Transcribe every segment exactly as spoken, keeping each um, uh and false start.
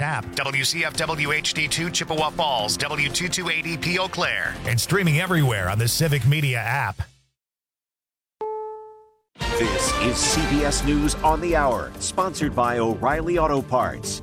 app, W C F W H D two Chippewa Falls, W two two eighty P Eau Claire, and streaming everywhere on the Civic Media app. This is C B S News on the Hour, sponsored by O'Reilly Auto Parts.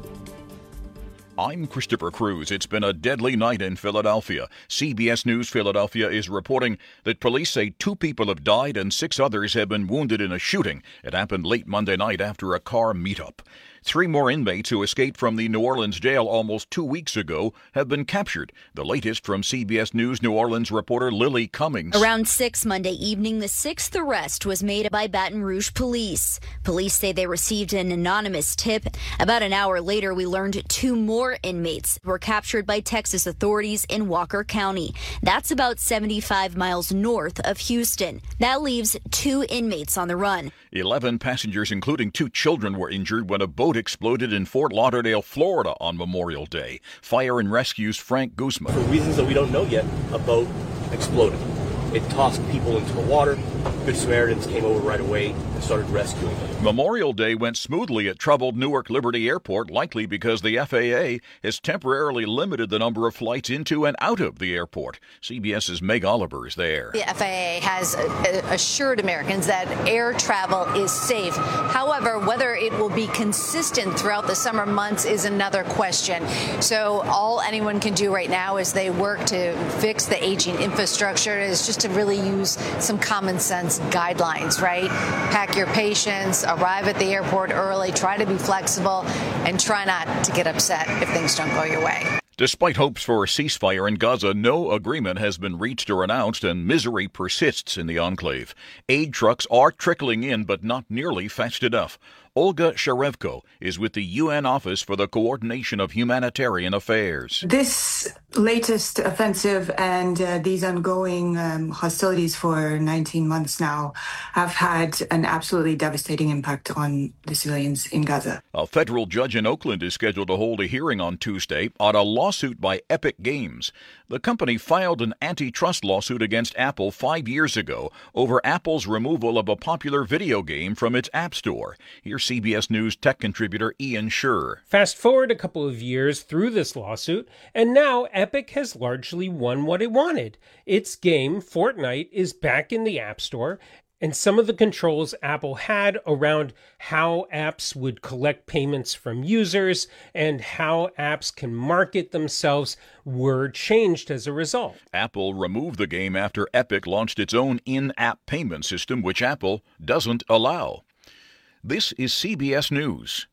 I'm Christopher Cruz. It's been a deadly night in Philadelphia. C B S News Philadelphia is reporting that police say two people have died and six others have been wounded in a shooting. It happened late Monday night after a car meetup. Three more inmates who escaped from the New Orleans jail almost two weeks ago have been captured. The latest from C B S News New Orleans reporter Lily Cummings. Around six Monday evening, the sixth arrest was made by Baton Rouge police. Police say they received an anonymous tip. About an hour later, we learned two more inmates were captured by Texas authorities in Walker County. That's about seventy-five miles north of Houston. That leaves two inmates on the run. Eleven passengers, including two children, were injured when a boat exploded in Fort Lauderdale, Florida on Memorial Day. Fire and Rescue's Frank Guzman. For reasons that we don't know yet, a boat exploded. It tossed people into the water. Good Samaritans came over right away and started rescuing them. Memorial Day went smoothly at troubled Newark Liberty Airport, likely because the F A A has temporarily limited the number of flights into and out of the airport. CBS's Meg Oliver is there. The F A A has assured Americans that air travel is safe. However, whether it will be consistent throughout the summer months is another question. So all anyone can do right now as they work to fix the aging infrastructure is just to really use some common sense guidelines, right? Pack your patience, arrive at the airport early, try to be flexible, and try not to get upset if things don't go your way. Despite hopes for a ceasefire in Gaza, no agreement has been reached or announced, and misery persists in the enclave. Aid trucks are trickling in, but not nearly fast enough. Olga Sharevko is with the U N Office for the Coordination of Humanitarian Affairs. This latest offensive and uh, these ongoing um, hostilities for nineteen months now have had an absolutely devastating impact on the civilians in Gaza. A federal judge in Oakland is scheduled to hold a hearing on Tuesday on a lawsuit by Epic Games. The company filed an antitrust lawsuit against Apple five years ago over Apple's removal of a popular video game from its App Store. Here's C B S News tech contributor Ian Scherr. Fast forward a couple of years through this lawsuit, and now Epic has largely won what it wanted. Its game, Fortnite, is back in the App Store, and some of the controls Apple had around how apps would collect payments from users and how apps can market themselves were changed as a result. Apple removed the game after Epic launched its own in-app payment system, which Apple doesn't allow. This is C B S News.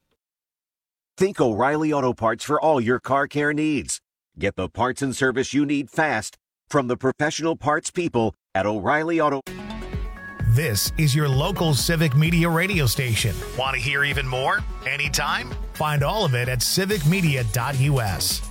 Think O'Reilly Auto Parts for all your car care needs. Get the parts and service you need fast from the professional parts people at O'Reilly Auto. This is your local Civic Media radio station. Want to hear even more? Anytime? Find all of it at civic media dot U S.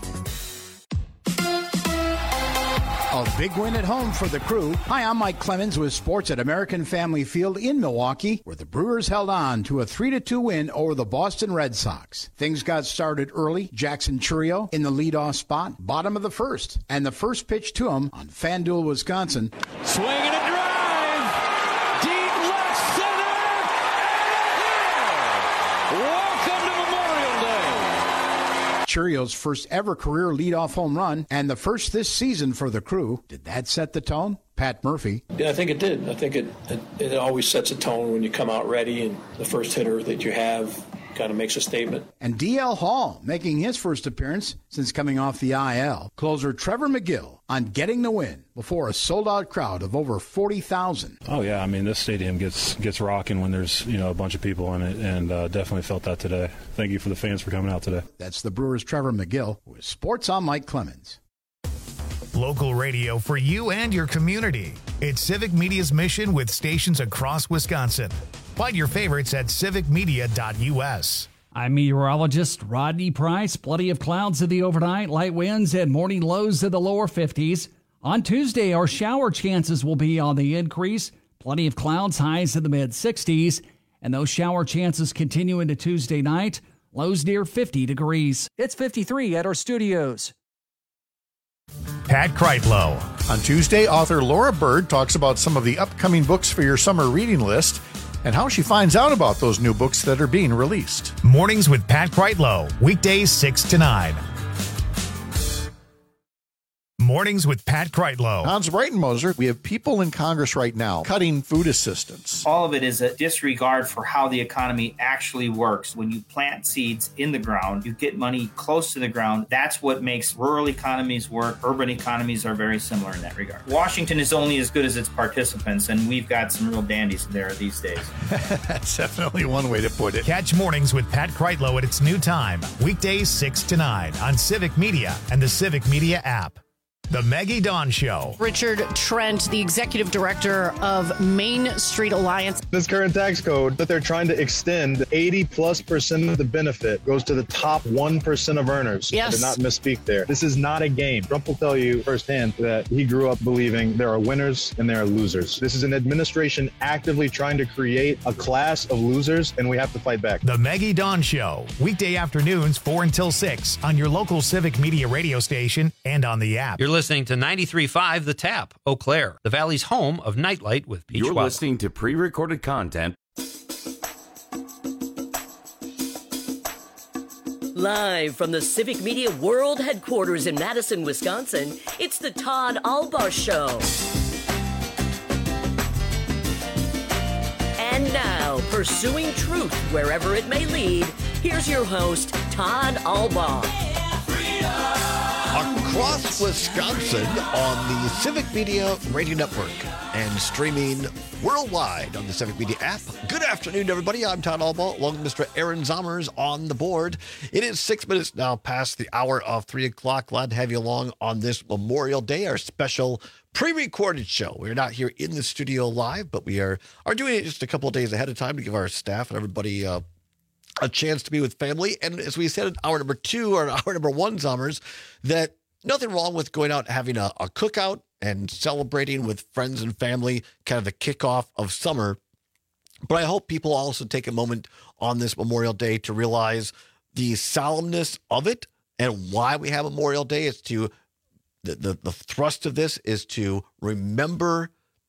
A big win at home for the Crew. Hi, I'm Mike Clemens with sports at American Family Field in Milwaukee, where the Brewers held on to a three to two win over the Boston Red Sox. Things got started early. Jackson Chourio in the leadoff spot, bottom of the first. And the first pitch to him on FanDuel, Wisconsin. Swing and a drive! Deep left center! And welcome to Memorial Day! Chourio's first ever career leadoff home run, and the first this season for the Crew. Did that set the tone? Pat Murphy. Yeah, I think it did. I think it, it it always sets a tone when you come out ready, and the first hitter that you have kind of makes a statement. And D L Hall making his first appearance since coming off the I L. Closer Trevor McGill on getting the win before a sold-out crowd of over forty thousand. Oh, yeah. I mean, this stadium gets gets rocking when there's, you know, a bunch of people in it, and uh, definitely felt that today. Thank you for the fans for coming out today. That's the Brewers' Trevor McGill with Sports on Mike Clemens. Local radio for you and your community. It's Civic Media's mission with stations across Wisconsin. Find your favorites at civic media dot U S. I'm meteorologist Rodney Price. Plenty of clouds in the overnight, light winds and morning lows in the lower fifties. On Tuesday, our shower chances will be on the increase. Plenty of clouds, highs in the mid-sixties. And those shower chances continue into Tuesday night. Lows near fifty degrees. It's fifty-three at our studios. Pat Kreitlow. On Tuesday, author Laura Bird talks about some of the upcoming books for your summer reading list. and how she finds out about those new books that are being released. Mornings with Pat Kreitlow, weekdays six to nine. Mornings with Pat Kreitlow. Hans Breitenmoser, we have people in Congress right now cutting food assistance. All of it is a disregard for how the economy actually works. When you plant seeds in the ground, you get money close to the ground. That's what makes rural economies work. Urban economies are very similar in that regard. Washington is only as good as its participants, and we've got some real dandies there these days. That's definitely one way to put it. Catch Mornings with Pat Kreitlow at its new time, weekdays six to nine on Civic Media and the Civic Media app. The Maggie Dawn Show. Richard Trent, the executive director of Main Street Alliance. This current tax code that they're trying to extend, eighty plus percent of the benefit goes to the top one percent of earners. Yes. I did not misspeak there. This is not a game. Trump will tell you firsthand that he grew up believing there are winners and there are losers. This is an administration actively trying to create a class of losers, and we have to fight back. The Maggie Dawn Show, weekday afternoons four until six on your local Civic Media radio station and on the app. You're listening to ninety-three point five The Tap, Eau Claire, the Valley's home of Nightlight with Peach You're Wild. listening to pre-recorded content. Live from the Civic Media World Headquarters in Madison, Wisconsin, it's the Todd Albaugh Show. And now, pursuing truth wherever it may lead, here's your host, Todd Albaugh. Across Wisconsin on the Civic Media Radio Network and streaming worldwide on the Civic Media app. Good afternoon, everybody. I'm Todd Albaugh, along with Mister Aaron Zommers on the board. It is six minutes now past the hour of three o'clock. Glad to have you along on this Memorial Day, our special pre-recorded show. We're not here in the studio live, but we are, are doing it just a couple of days ahead of time to give our staff and everybody uh, a chance to be with family. And as we said in hour number two or hour number one, Zommers, that nothing wrong with going out and having a, a cookout and celebrating with friends and family, kind of the kickoff of summer. But I hope people also take a moment on this Memorial Day to realize the solemnness of it and why we have Memorial Day. Is to the, the, the thrust of this is to remember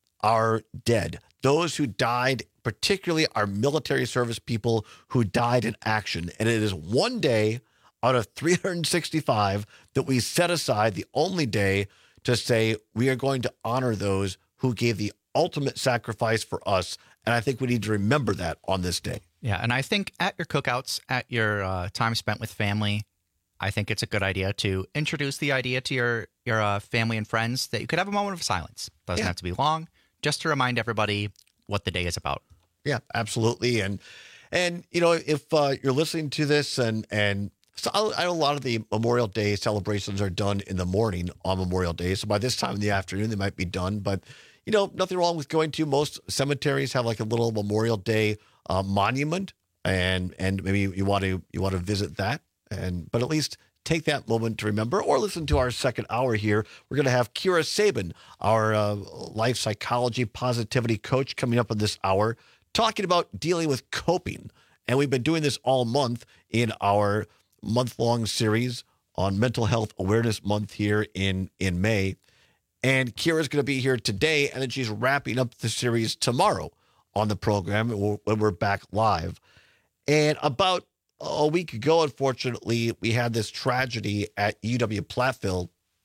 our dead, those who died, particularly our military service people who died in action. And it is one day out of three hundred sixty-five that we set aside, the only day to say we are going to honor those who gave the ultimate sacrifice for us. And I think we need to remember that on this day. Yeah, and I think at your cookouts, at your uh, time spent with family, I think it's a good idea to introduce the idea to your, your uh, family and friends that you could have a moment of silence. Doesn't Yeah. have to be long, just to remind everybody what the day is about. Yeah, absolutely. And, and you know, if uh, you're listening to this and, and so I know a lot of the Memorial Day celebrations are done in the morning on Memorial Day. So by this time in the afternoon, they might be done. But, you know, nothing wrong with going to. Most cemeteries have like a little Memorial Day uh, monument, and and maybe you want to you want to visit that. And but at least take that moment to remember, or listen to our second hour here. We're going to have Kira Sabin, our uh, life psychology positivity coach, coming up in this hour, talking about dealing with coping. And we've been doing this all month in our month-long series on Mental Health Awareness Month here in, in May. And Kira's going to be here today, and then she's wrapping up the series tomorrow on the program when we're back live. And about a week ago, unfortunately, we had this tragedy at U W Platteville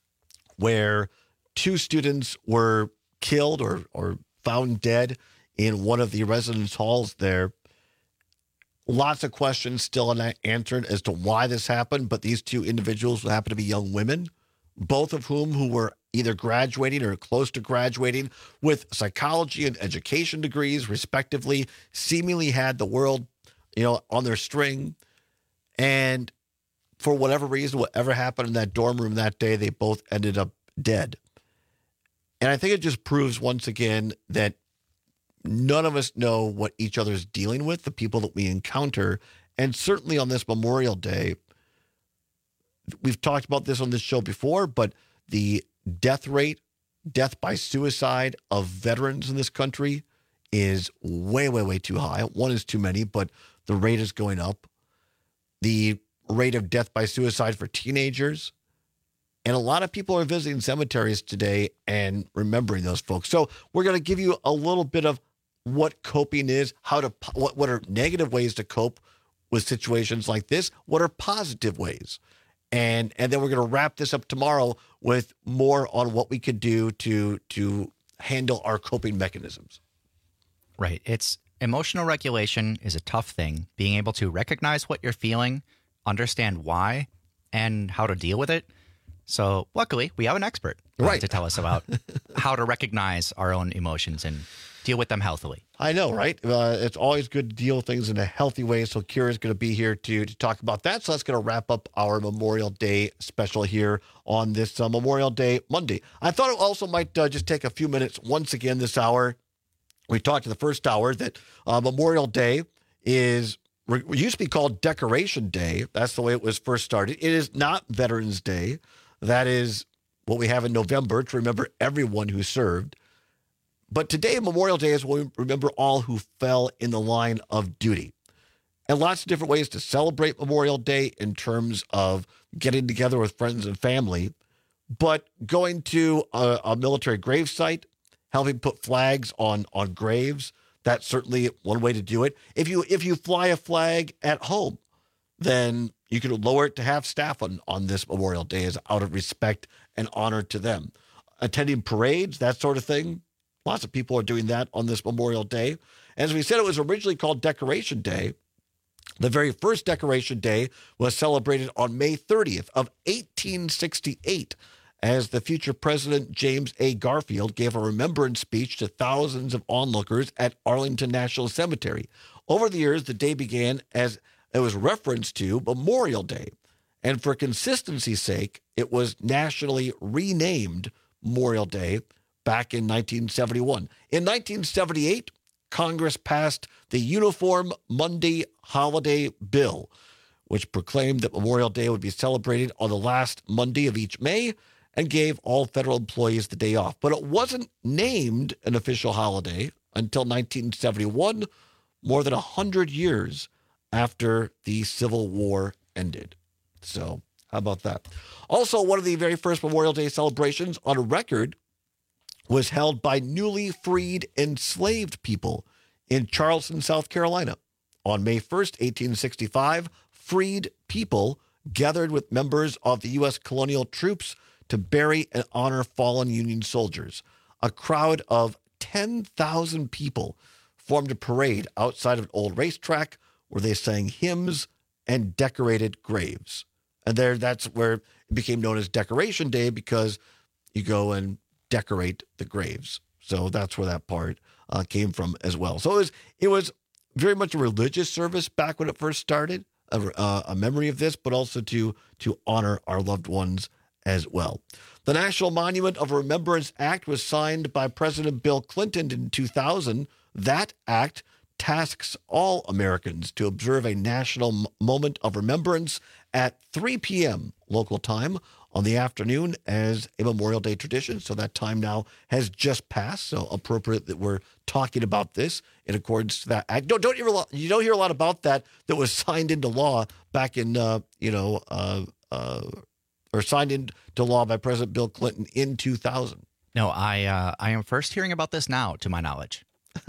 where two students were killed or, or found dead in one of the residence halls there. Lots of questions still unanswered as to why this happened, but these two individuals happen to be young women, both of whom who were either graduating or close to graduating with psychology and education degrees, respectively, seemingly had the world, you know, on their string. And for whatever reason, whatever happened in that dorm room that day, they both ended up dead. And I think it just proves once again that none of us know what each other's dealing with, the people that we encounter. And certainly on this Memorial Day, we've talked about this on this show before, but the death rate, death by suicide of veterans in this country is way, way, way too high. One is too many, but the rate is going up. The rate of death by suicide for teenagers. And a lot of people are visiting cemeteries today and remembering those folks. So we're going to give you a little bit of what coping is, how to what what are negative ways to cope with situations like this, what are positive ways. And and then we're going to wrap this up tomorrow with more on what we could do to to handle our coping mechanisms. Right. It's emotional regulation is a tough thing. Being able to recognize what you're feeling, understand why, and how to deal with it. So luckily, we have an expert uh, right. to tell us about how to recognize our own emotions and deal with them healthily. I know, right? Uh, it's always good to deal with things in a healthy way. So Kira's going to be here to, to talk about that. So that's going to wrap up our Memorial Day special here on this uh, Memorial Day Monday. I thought it also might uh, just take a few minutes once again this hour. We talked in the first hour that uh, Memorial Day is it used to be called Decoration Day. That's the way it was first started. It is not Veterans Day. That is what we have in November to remember everyone who served. But today, Memorial Day, is when we remember all who fell in the line of duty. And lots of different ways to celebrate Memorial Day in terms of getting together with friends and family. But going to a, a military gravesite, helping put flags on, on graves, that's certainly one way to do it. If you if you fly a flag at home, then you can lower it to half staff on, on this Memorial Day as out of respect and honor to them. Attending parades, that sort of thing. Lots of people are doing that on this Memorial Day. As we said, it was originally called Decoration Day. The very first Decoration Day was celebrated on May thirtieth of eighteen sixty-eight as the future President James A. Garfield gave a remembrance speech to thousands of onlookers at Arlington National Cemetery. Over the years, the day began as it was referenced to Memorial Day. And for consistency's sake, it was nationally renamed Memorial Day back in nineteen seventy-one. In nineteen seventy-eight, Congress passed the Uniform Monday Holiday Bill, which proclaimed that Memorial Day would be celebrated on the last Monday of each May and gave all federal employees the day off. But it wasn't named an official holiday until nineteen seventy-one, more than one hundred years after the Civil War ended. So how about that? Also, one of the very first Memorial Day celebrations on record was held by newly freed enslaved people in Charleston, South Carolina. On May first, eighteen sixty-five, freed people gathered with members of the U S colonial troops to bury and honor fallen Union soldiers. A crowd of ten thousand people formed a parade outside of an old racetrack where they sang hymns and decorated graves. And there, that's where it became known as Decoration Day, because you go and decorate the graves. So that's where that part uh, came from as well. So it was, it was very much a religious service back when it first started, a, uh, a memory of this, but also to, to honor our loved ones as well. The National Monument of Remembrance Act was signed by President Bill Clinton in two thousand. That act tasks all Americans to observe a national m- moment of remembrance at three p.m. local time on the afternoon as a Memorial Day tradition. So that time now has just passed. So appropriate that we're talking about this in accordance to that act. Don't, don't hear a lot, you don't hear a lot about that that was signed into law back in, uh, you know, uh, uh, or signed into law by President Bill Clinton in two thousand. No, I uh, I am first hearing about this now, to my knowledge.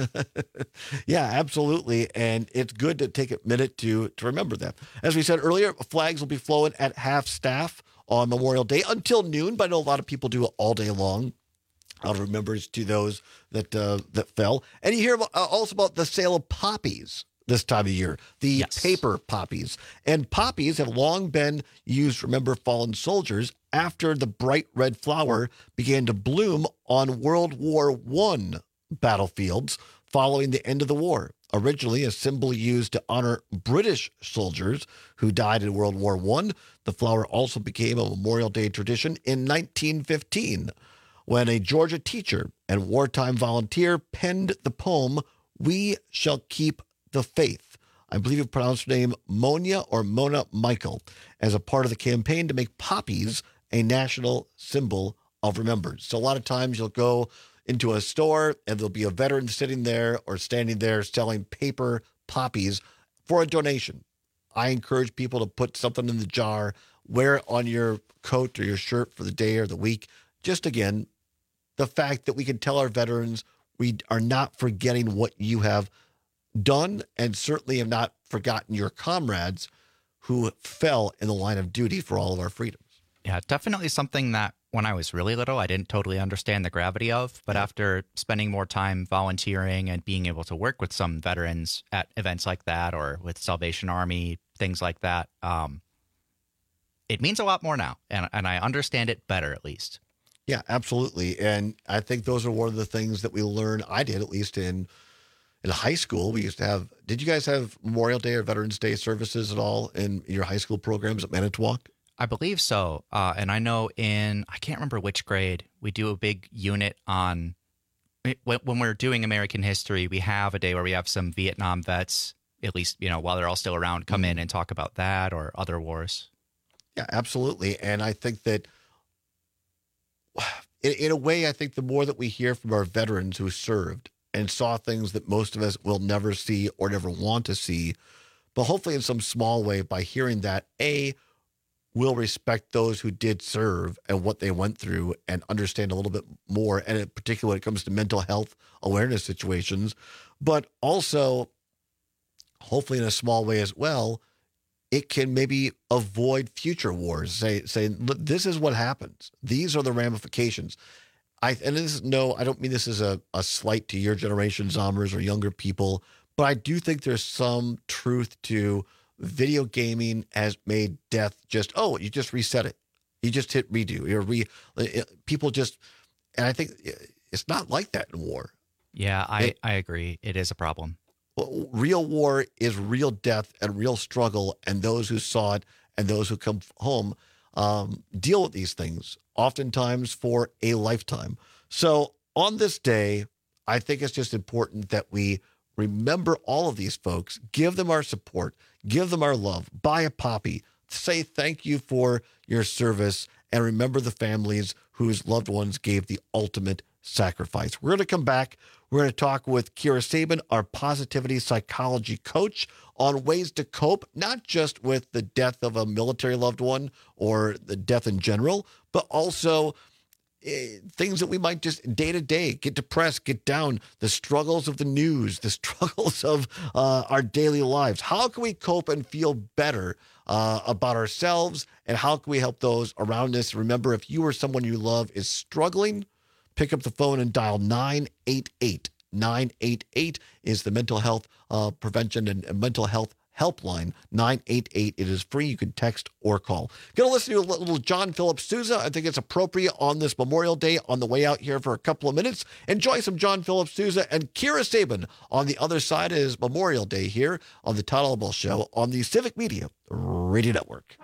Yeah, absolutely. And it's good to take a minute to, to remember that. As we said earlier, flags will be flowing at half staff on Memorial Day until noon, but I know a lot of people do it all day long out of remembrance to those that uh, that fell. And you hear about, uh, also about the sale of poppies this time of year, the yes. paper poppies. And poppies have long been used to remember fallen soldiers after the bright red flower began to bloom on World War One battlefields following the end of the war. Originally a symbol used to honor British soldiers who died in World War One, the flower also became a Memorial Day tradition in nineteen fifteen, when a Georgia teacher and wartime volunteer penned the poem, "We Shall Keep the Faith." I believe you pronounce her name Monia or Mona Michael, as a part of the campaign to make poppies a national symbol of remembrance. So a lot of times you'll go into a store and there'll be a veteran sitting there or standing there selling paper poppies for a donation. I encourage people to put something in the jar, wear it on your coat or your shirt for the day or the week. Just again, the fact that we can tell our veterans we are not forgetting what you have done, and certainly have not forgotten your comrades who fell in the line of duty for all of our freedoms. Yeah, definitely something that when I was really little, I didn't totally understand the gravity of. But after spending more time volunteering and being able to work with some veterans at events like that, or with Salvation Army, things like that, um, it means a lot more now. And, and I understand it better, at least. Yeah, absolutely. And I think those are one of the things that we learn. I did, at least in in high school. We used to have, did you guys have Memorial Day or Veterans Day services at all in your high school programs at Manitowoc? I believe so. Uh, and I know in, I can't remember which grade, we do a big unit on, when we're doing American history, we have a day where we have some Vietnam vets, at least, you know, while they're all still around, come in and talk about that or other wars. Yeah, absolutely. And I think that in, in a way, I think the more that we hear from our veterans who served and saw things that most of us will never see or never want to see, but hopefully in some small way by hearing that, A, we'll respect those who did serve and what they went through and understand a little bit more, and in particular when it comes to mental health awareness situations, but also hopefully in a small way as well, it can maybe avoid future wars. Say, say, look, this is what happens. These are the ramifications. I and this is no, I don't mean this as a, a slight to your generation, Zombers, or younger people, but I do think there's some truth to video gaming has made death just, oh, you just reset it. You just hit redo. You're re, people just, and I think it's not like that in war. Yeah, I, it, I agree. It is a problem. Real war is real death and real struggle, and those who saw it and those who come home um, deal with these things, oftentimes for a lifetime. So on this day, I think it's just important that we remember all of these folks, give them our support, give them our love, buy a poppy, say thank you for your service, and remember the families whose loved ones gave the ultimate sacrifice. We're going to come back. We're going to talk with Kira Sabin, our positivity psychology coach, on ways to cope, not just with the death of a military loved one or the death in general, but also eh, things that we might just day to day get depressed, get down, the struggles of the news, the struggles of uh, our daily lives. How can we cope and feel better uh, about ourselves, and how can we help those around us? Remember, if you or someone you love is struggling, pick up the phone and dial nine eight eight. nine eight eight is the mental health uh, prevention and, and mental health helpline. nine eight eight. It is free. You can text or call. Going to listen to a little John Philip Sousa. I think it's appropriate on this Memorial Day on the way out here for a couple of minutes. Enjoy some John Philip Sousa and Kira Sabin on the other side. It is Memorial Day here on the Todd Albaugh Show on the Civic Media Radio Network.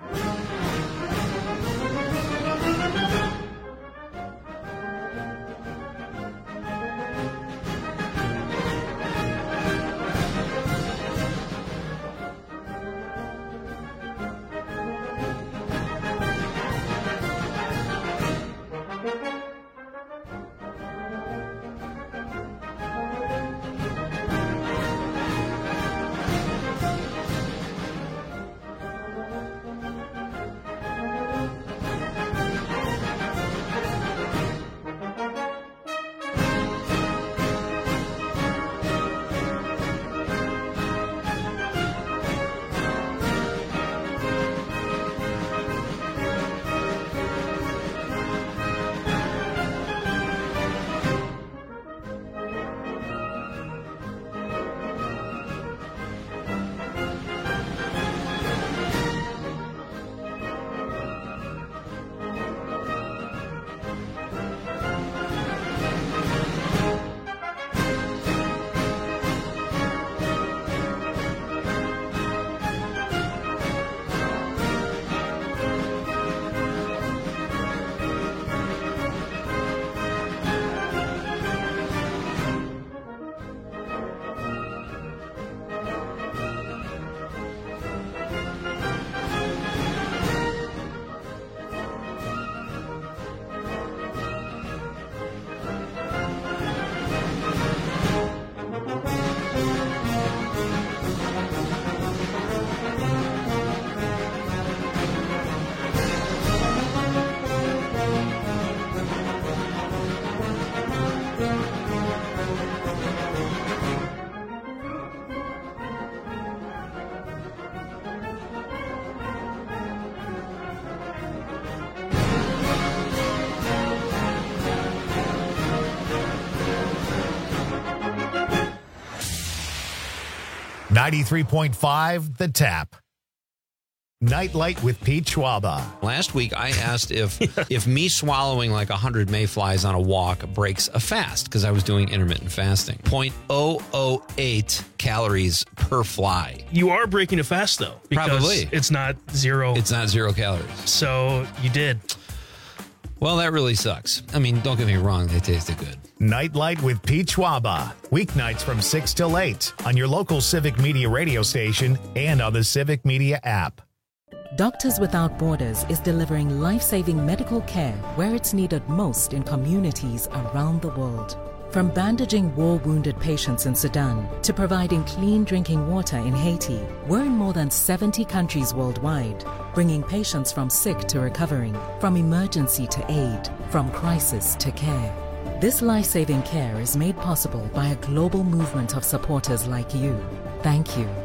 ninety-three point five The Tap. Nightlight with Pete Schwaba. Last week, I asked if if me swallowing like one hundred mayflies on a walk breaks a fast, because I was doing intermittent fasting. zero point zero zero eight calories per fly. You are breaking a fast, though. Because Probably. It's not zero. It's not zero calories. So you did. Well, that really sucks. I mean, don't get me wrong. They tasted good. Nightlight with Pete Schwaba. Weeknights from six till eight on your local Civic Media radio station and on the Civic Media app. Doctors Without Borders is delivering life-saving medical care where it's needed most in communities around the world. From bandaging war-wounded patients in Sudan to providing clean drinking water in Haiti, we're in more than seventy countries worldwide, bringing patients from sick to recovering, from emergency to aid, from crisis to care. This life-saving care is made possible by a global movement of supporters like you. Thank you.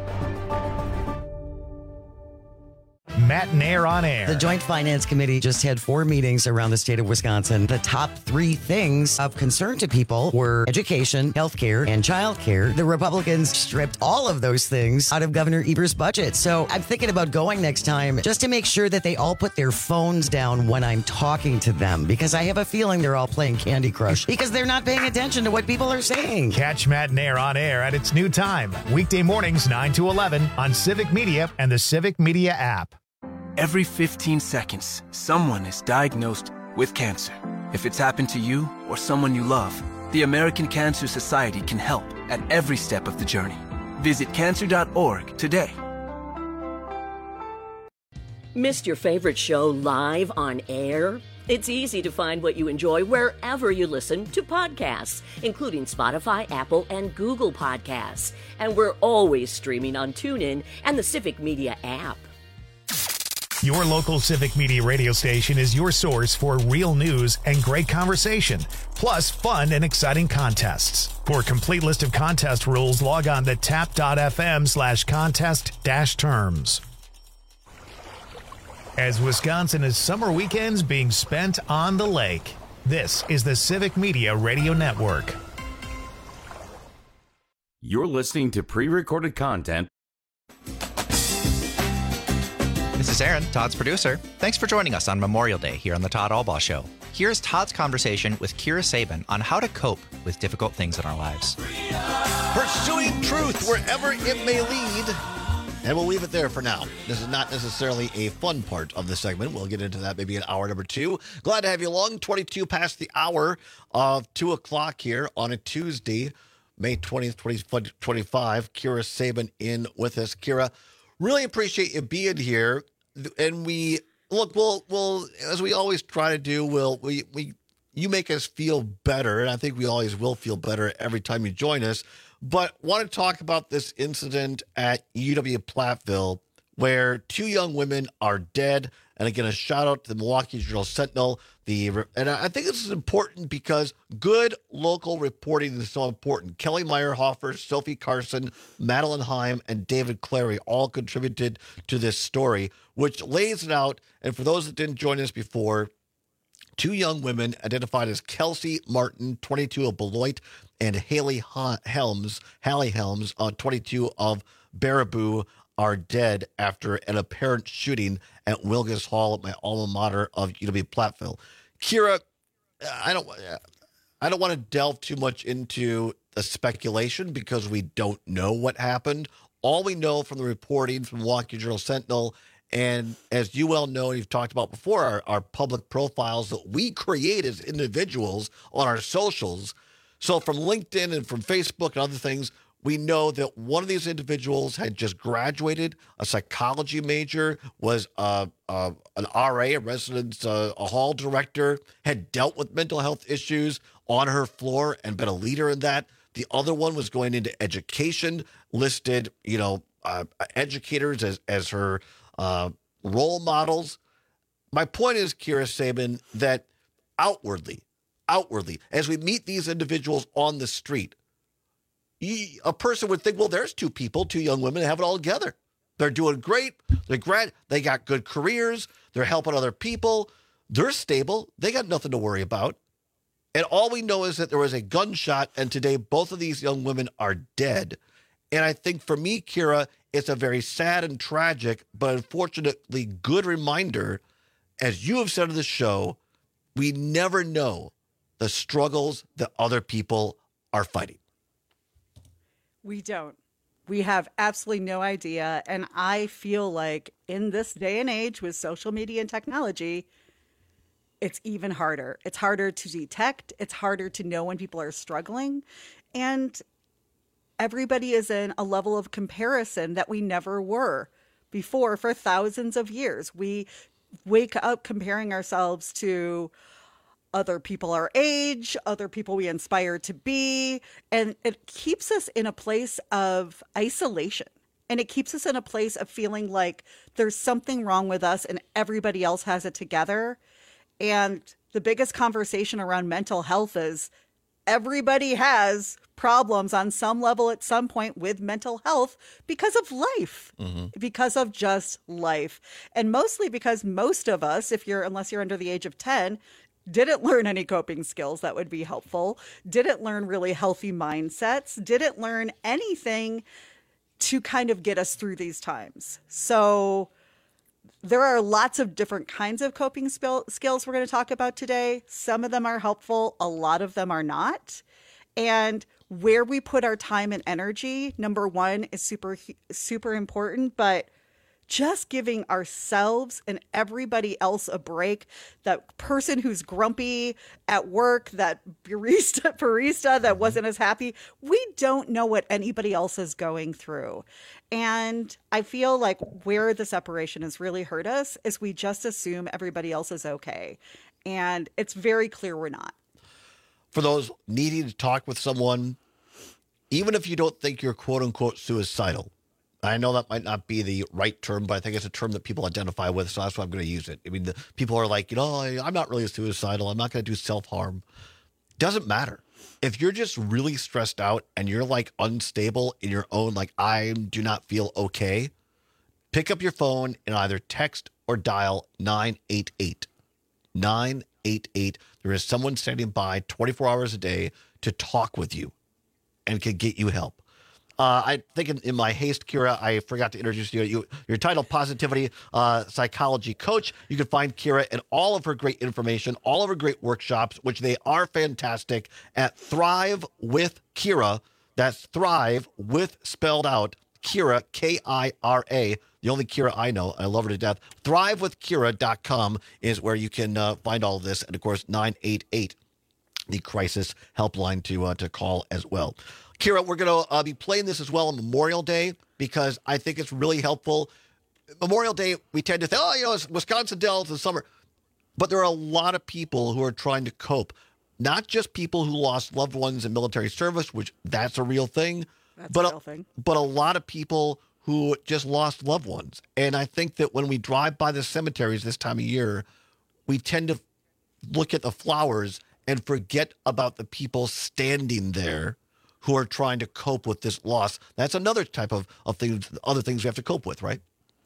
Matt Nair on air. The Joint Finance Committee just had four meetings around the state of Wisconsin. The top three things of concern to people were education, healthcare, and childcare. The Republicans stripped all of those things out of Governor Eber's budget. So I'm thinking about going next time just to make sure that they all put their phones down when I'm talking to them, because I have a feeling they're all playing Candy Crush because they're not paying attention to what people are saying. Catch Matt Nair on air at its new time, weekday mornings nine to eleven on Civic Media and the Civic Media app. Every fifteen seconds, someone is diagnosed with cancer. If it's happened to you or someone you love, the American Cancer Society can help at every step of the journey. Visit cancer dot org today. Missed your favorite show live on air? It's easy to find what you enjoy wherever you listen to podcasts, including Spotify, Apple, and Google Podcasts. And we're always streaming on TuneIn and the Civic Media app. Your local Civic Media radio station is your source for real news and great conversation, plus fun and exciting contests. For a complete list of contest rules, log on to tap.fm slash contest dash terms. As Wisconsin is summer weekends being spent on the lake, this is the Civic Media Radio Network. You're listening to pre-recorded content. This is Aaron, Todd's producer. Thanks for joining us on Memorial Day here on the Todd Albaugh Show. Here's Todd's conversation with Kira Sabin on how to cope with difficult things in our lives. Pursuing truth wherever it may lead. And we'll leave it there for now. This is not necessarily a fun part of the segment. We'll get into that maybe in hour number two. Glad to have you along. twenty-two past the hour of two o'clock here on a Tuesday, May twentieth, twenty twenty-five. Kira Sabin in with us. Kira, really appreciate you being here. And we look, we'll, we'll, as we always try to do, we'll, we, we, you make us feel better. And I think we always will feel better every time you join us. But want to talk about this incident at U W-Platteville where two young women are dead. And again, a shout out to the Milwaukee Journal Sentinel. The and I think this is important because good local reporting is so important. Kelly Meyerhofer, Sophie Carson, Madeline Heim, and David Clary all contributed to this story, which lays it out. And for those that didn't join us before, two young women identified as Kelsey Martin, twenty-two, of Beloit, and Haley Helms, Hallie Helms, uh, twenty-two, of Baraboo, are dead after an apparent shooting at Wilgus Hall at my alma mater of U W-Platteville. Kira, I don't, I don't want to delve too much into the speculation because we don't know what happened. All we know from the reporting from the Milwaukee Journal Sentinel, and as you well know, you've talked about before, our, our public profiles that we create as individuals on our socials. So from LinkedIn and from Facebook and other things, we know that one of these individuals had just graduated, a psychology major, was uh, uh, an R A, a residence uh, a hall director, had dealt with mental health issues on her floor and been a leader in that. The other one was going into education, listed, you know, uh, educators as, as her uh, role models. My point is, Kira Sabin, that outwardly, outwardly, as we meet these individuals on the street, a person would think, well, there's two people, two young women, that have it all together. They're doing great. They're grad. They got good careers. They're helping other people. They're stable. They got nothing to worry about. And all we know is that there was a gunshot, and today both of these young women are dead. And I think for me, Kira, it's a very sad and tragic, but unfortunately good reminder, as you have said on the show, we never know the struggles that other people are fighting. We don't. We have absolutely no idea. And I feel like in this day and age with social media and technology, it's even harder. It's harder to detect. It's harder to know when people are struggling. And everybody is in a level of comparison that we never were before for thousands of years. We wake up comparing ourselves to other people our age, other people we inspire to be, and it keeps us in a place of isolation. And it keeps us in a place of feeling like there's something wrong with us and everybody else has it together. And the biggest conversation around mental health is everybody has problems on some level at some point with mental health because of life, mm-hmm. because of just life. And mostly because most of us, if you're, unless you're under the age of ten, didn't learn any coping skills that would be helpful, didn't learn really healthy mindsets, didn't learn anything to kind of get us through these times. So there are lots of different kinds of coping spil- skills we're going to talk about today. Some of them are helpful. A lot of them are not. And where we put our time and energy, number one, is super, super important. But just giving ourselves and everybody else a break, that person who's grumpy at work, that barista, barista that wasn't as happy, we don't know what anybody else is going through. And I feel like where the separation has really hurt us is we just assume everybody else is okay. And it's very clear we're not. For those needing to talk with someone, even if you don't think you're quote unquote suicidal, I know that might not be the right term, but I think it's a term that people identify with, so that's why I'm going to use it. I mean, the, people are like, you know, I'm not really suicidal. I'm not going to do self-harm. Doesn't matter. If you're just really stressed out and you're like unstable in your own, like, I do not feel okay, pick up your phone and either text or dial nine eight eight. nine eight eight. There is someone standing by twenty-four hours a day to talk with you and can get you help. Uh, I think in, in my haste, Kira, I forgot to introduce you. you your title, Positivity uh, Psychology Coach. You can find Kira and all of her great information, all of her great workshops, which they are fantastic, at Thrive with Kira. That's Thrive with spelled out Kira, K I R A. The only Kira I know. I love her to death. thrive with kira dot com is where you can uh, find all of this. And, of course, nine eight eight, the crisis helpline to uh, to call as well. Kira, we're going to uh, be playing this as well on Memorial Day because I think it's really helpful. Memorial Day, we tend to think, oh, you know, it's Wisconsin Dells in the summer. But there are a lot of people who are trying to cope. Not just people who lost loved ones in military service, which that's a real thing. That's but a real thing. But a lot of people who just lost loved ones. And I think that when we drive by the cemeteries this time of year, we tend to look at the flowers and forget about the people standing there who are trying to cope with this loss. That's another type of, of things, other things we have to cope with, right?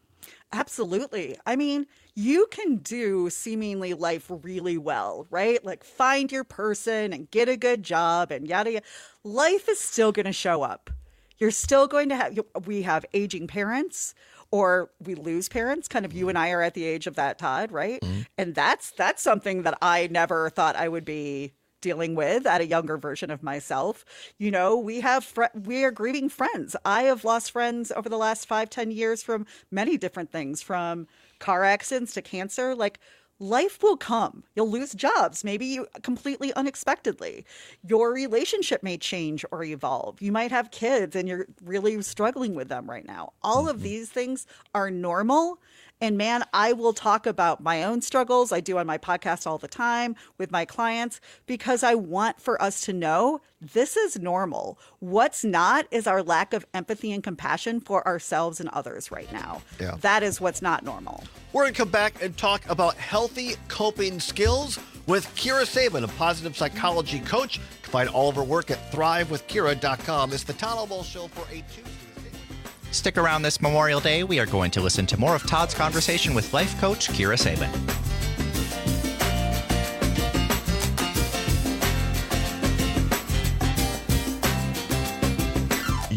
Absolutely. I mean, you can do seemingly life really well, right? Like find your person and get a good job and yada yada. Life is still going to show up. You're still going to have, we have aging parents or we lose parents. Kind of you and I are at the age of that, Todd, right? Mm-hmm. And that's, that's something that I never thought I would be dealing with at a younger version of myself. You know, we have, fr- we are grieving friends. I have lost friends over the last five, ten years from many different things, from car accidents to cancer. Like life will come. You'll lose jobs, maybe you completely unexpectedly. Your relationship may change or evolve. You might have kids and you're really struggling with them right now. All mm-hmm. of these things are normal. And man, I will talk about my own struggles. I do on my podcast all the time with my clients because I want for us to know this is normal. What's not is our lack of empathy and compassion for ourselves and others right now. Yeah. That is what's not normal. We're going to come back and talk about healthy coping skills with Kira Sabin, a positive psychology coach. You can find all of her work at thrive with kira dot com. It's the Todd Elbow Show for a Tuesday. Stick around this Memorial Day. We are going to listen to more of Todd's conversation with life coach Kira Sabin.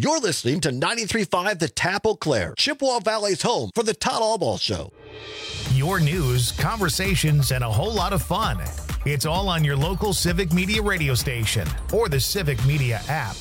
You're listening to ninety-three point five The Tap Eau Claire, Chippewa Valley's home for the Todd Allball Show. Your news, conversations, and a whole lot of fun. It's all on your local Civic Media radio station or the Civic Media app.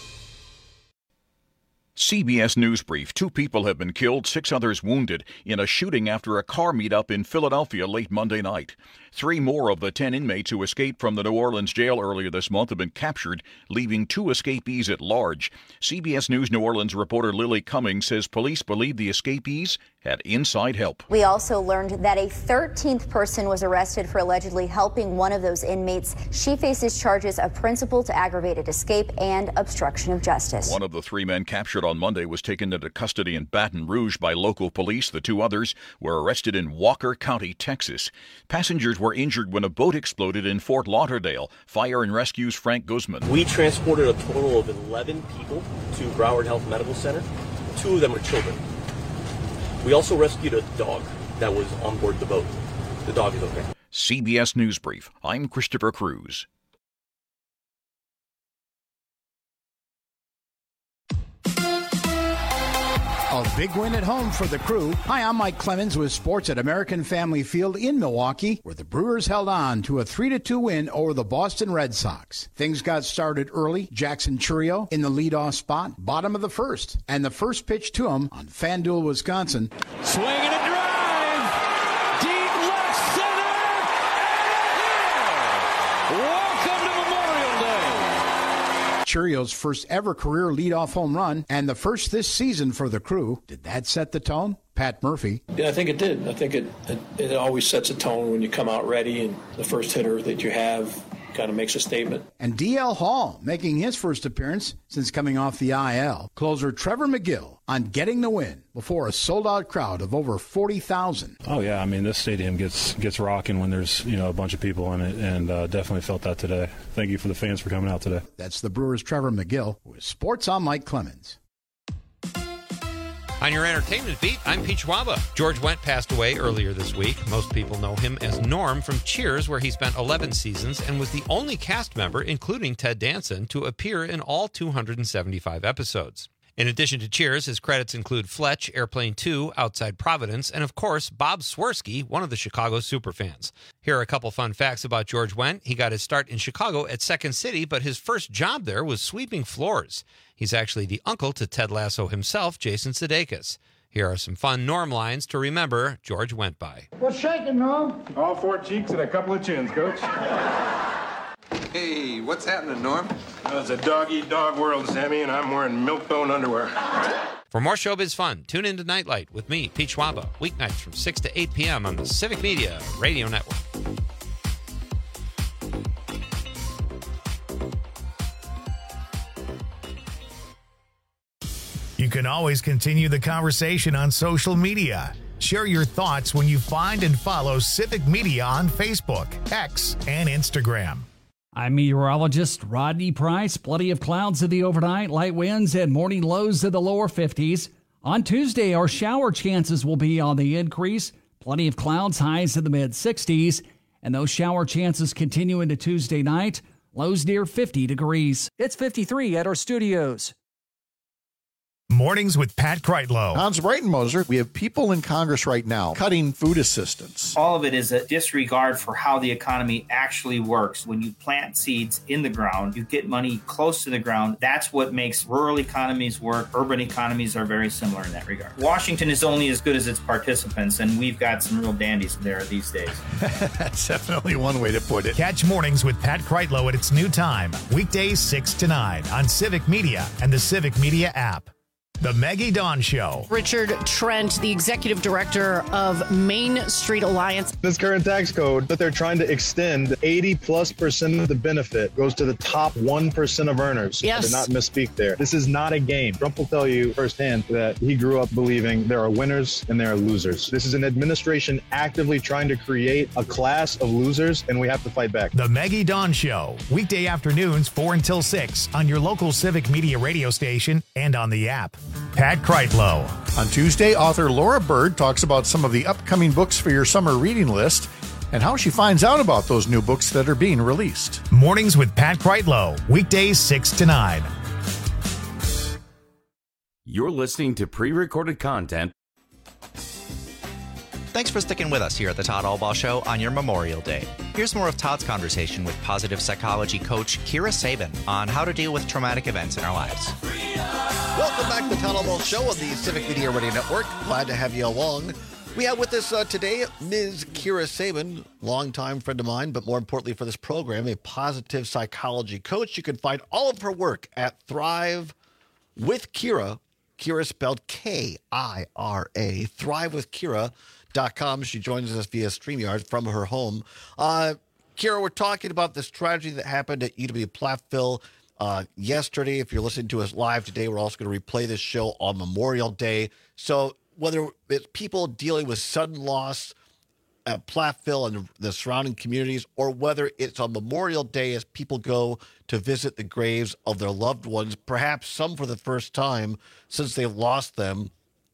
C B S News Brief. Two people have been killed, six others wounded in a shooting after a car meetup in Philadelphia late Monday night. Three more of the ten inmates who escaped from the New Orleans jail earlier this month have been captured, leaving two escapees at large. C B S News New Orleans reporter Lily Cummings says police believe the escapees had inside help. We also learned that a thirteenth person was arrested for allegedly helping one of those inmates. She faces charges of principal to aggravated escape and obstruction of justice. One of the three men captured on Monday was taken into custody in Baton Rouge by local police. The two others were arrested in Walker County, Texas. Passengers were injured when a boat exploded in Fort Lauderdale. Fire and Rescue's Frank Guzman. We transported a total of eleven people to Broward Health Medical Center. Two of them are children. We also rescued a dog that was on board the boat. The dog is okay. C B S News Brief. I'm Christopher Cruz. A big win at home for the Crew. Hi, I'm Mike Clemens with sports at American Family Field in Milwaukee, where the Brewers held on to a three to two win over the Boston Red Sox. Things got started early. Jackson Chourio in the leadoff spot, bottom of the first. And the first pitch to him on FanDuel, Wisconsin. Swing and a drive! Deep left center! And welcome to Memorial Day! Chourio's first ever career leadoff home run, and the first this season for the Crew. Did that set the tone? Pat Murphy. Yeah, I think it did. I think it, it, it always sets a tone when you come out ready, and the first hitter that you have kind of makes a statement. And D L Hall making his first appearance since coming off the I L. Closer Trevor McGill on getting the win before a sold-out crowd of over forty thousand. Oh, yeah. I mean, this stadium gets gets rocking when there's, you know, a bunch of people in it, and uh, definitely felt that today. Thank you for the fans for coming out today. That's the Brewers' Trevor McGill with Sports on Mike Clemens. On your entertainment beat, I'm Peach Waba. George Wendt passed away earlier this week. Most people know him as Norm from Cheers, where he spent eleven seasons and was the only cast member, including Ted Danson, to appear in all two hundred seventy-five episodes. In addition to Cheers, his credits include Fletch, Airplane two, Outside Providence, and of course, Bob Swirsky, one of the Chicago superfans. Here are a couple fun facts about George Wendt. He got his start in Chicago at Second City, but his first job there was sweeping floors. He's actually the uncle to Ted Lasso himself, Jason Sudeikis. Here are some fun Norm lines to remember George Wendt by. What's shaking, Norm? All four cheeks and a couple of chins, Coach. Hey, what's happening, Norm? Well, it's a dog-eat-dog world, Sammy, and I'm wearing milk-bone underwear. For more showbiz fun, tune into Nightlight with me, Pete Schwaba, weeknights from six to eight p.m. on the Civic Media Radio Network. You can always continue the conversation on social media. Share your thoughts when you find and follow Civic Media on Facebook, X, and Instagram. I'm meteorologist Rodney Price. Plenty of clouds in the overnight, light winds and morning lows in the lower fifties. On Tuesday, our shower chances will be on the increase. Plenty of clouds, highs in the mid sixties. And those shower chances continue into Tuesday night, lows near fifty degrees. It's fifty-three at our studios. Mornings with Pat Kreitlow. Hans Breitenmoser, we have people in Congress right now cutting food assistance. All of it is a disregard for how the economy actually works. When you plant seeds in the ground, you get money close to the ground. That's what makes rural economies work. Urban economies are very similar in that regard. Washington is only as good as its participants, and we've got some real dandies there these days. That's definitely one way to put it. Catch Mornings with Pat Kreitlow at its new time, weekdays six to nine on Civic Media and the Civic Media app. The Maggie Dawn Show. Richard Trent, the executive director of Main Street Alliance. This current tax code that they're trying to extend, eighty plus percent of the benefit goes to the top one percent of earners. Yes. To not misspeak there. This is not a game. Trump will tell you firsthand that he grew up believing there are winners and there are losers. This is an administration actively trying to create a class of losers, and we have to fight back. The Maggie Dawn Show. Weekday afternoons, four until six on your local Civic Media radio station and on the app. Pat Kreitlow. On Tuesday, author Laura Bird talks about some of the upcoming books for your summer reading list and how she finds out about those new books that are being released. Mornings with Pat Kreitlow. Weekdays six to nine. You're listening to pre-recorded content. Thanks for sticking with us here at the Todd Albaugh Show on your Memorial Day. Here's more of Todd's conversation with positive psychology coach Kira Sabin on how to deal with traumatic events in our lives. Welcome back to the Todd Albaugh Show on the Civic Media Radio Network. Glad to have you along. We have with us uh, today Miz Kira Sabin, longtime friend of mine, but more importantly for this program, a positive psychology coach. You can find all of her work at Thrive with Kira. Kira spelled K I R A. Thrive with Kira dot com. She joins us via StreamYard from her home. Uh, Kira, we're talking about this tragedy that happened at U W Platteville uh, yesterday. If you're listening to us live today, we're also going to replay this show on Memorial Day. So whether it's people dealing with sudden loss at Platteville and the surrounding communities, or whether it's on Memorial Day as people go to visit the graves of their loved ones, perhaps some for the first time since they've lost them,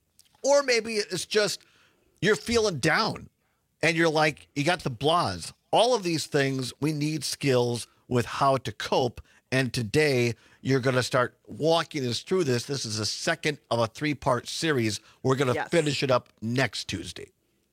or maybe it's just you're feeling down and you're like, you got the blahs. All of these things, we need skills with how to cope. And today you're going to start walking us through this. This is the second of a three-part series. We're going to Yes. finish it up next Tuesday.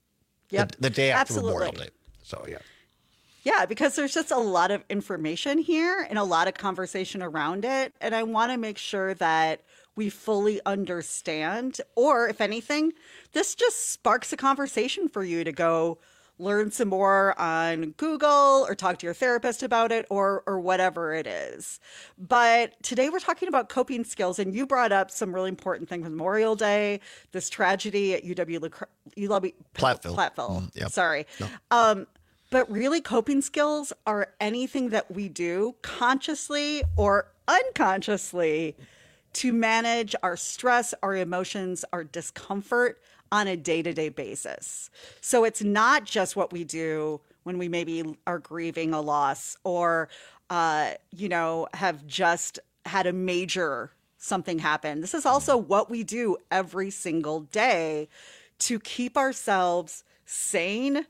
Yep. The, the day after Absolutely. Memorial Day. So, yeah. Yeah, because there's just a lot of information here and a lot of conversation around it. And I want to make sure that we fully understand, or if anything, this just sparks a conversation for you to go learn some more on Google or talk to your therapist about it, or or whatever it is. But today we're talking about coping skills, and you brought up some really important things with Memorial Day, this tragedy at U W U W Platteville. Platteville. Mm, yep. Sorry. No. Um, but really, coping skills are anything that we do consciously or unconsciously to manage our stress, our emotions, our discomfort on a day-to-day basis. So it's not just what we do when we maybe are grieving a loss, or, uh, you know, have just had a major something happen. This is also what we do every single day to keep ourselves sane,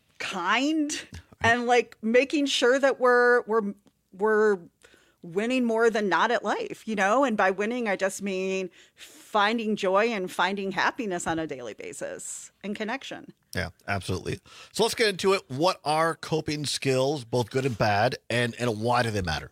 kind, and like making sure that we're we're we're winning more than not at life, you know? And by winning, I just mean finding joy and finding happiness on a daily basis and connection. Yeah, absolutely. So let's get into it. What are coping skills, both good and bad, and, and why do they matter?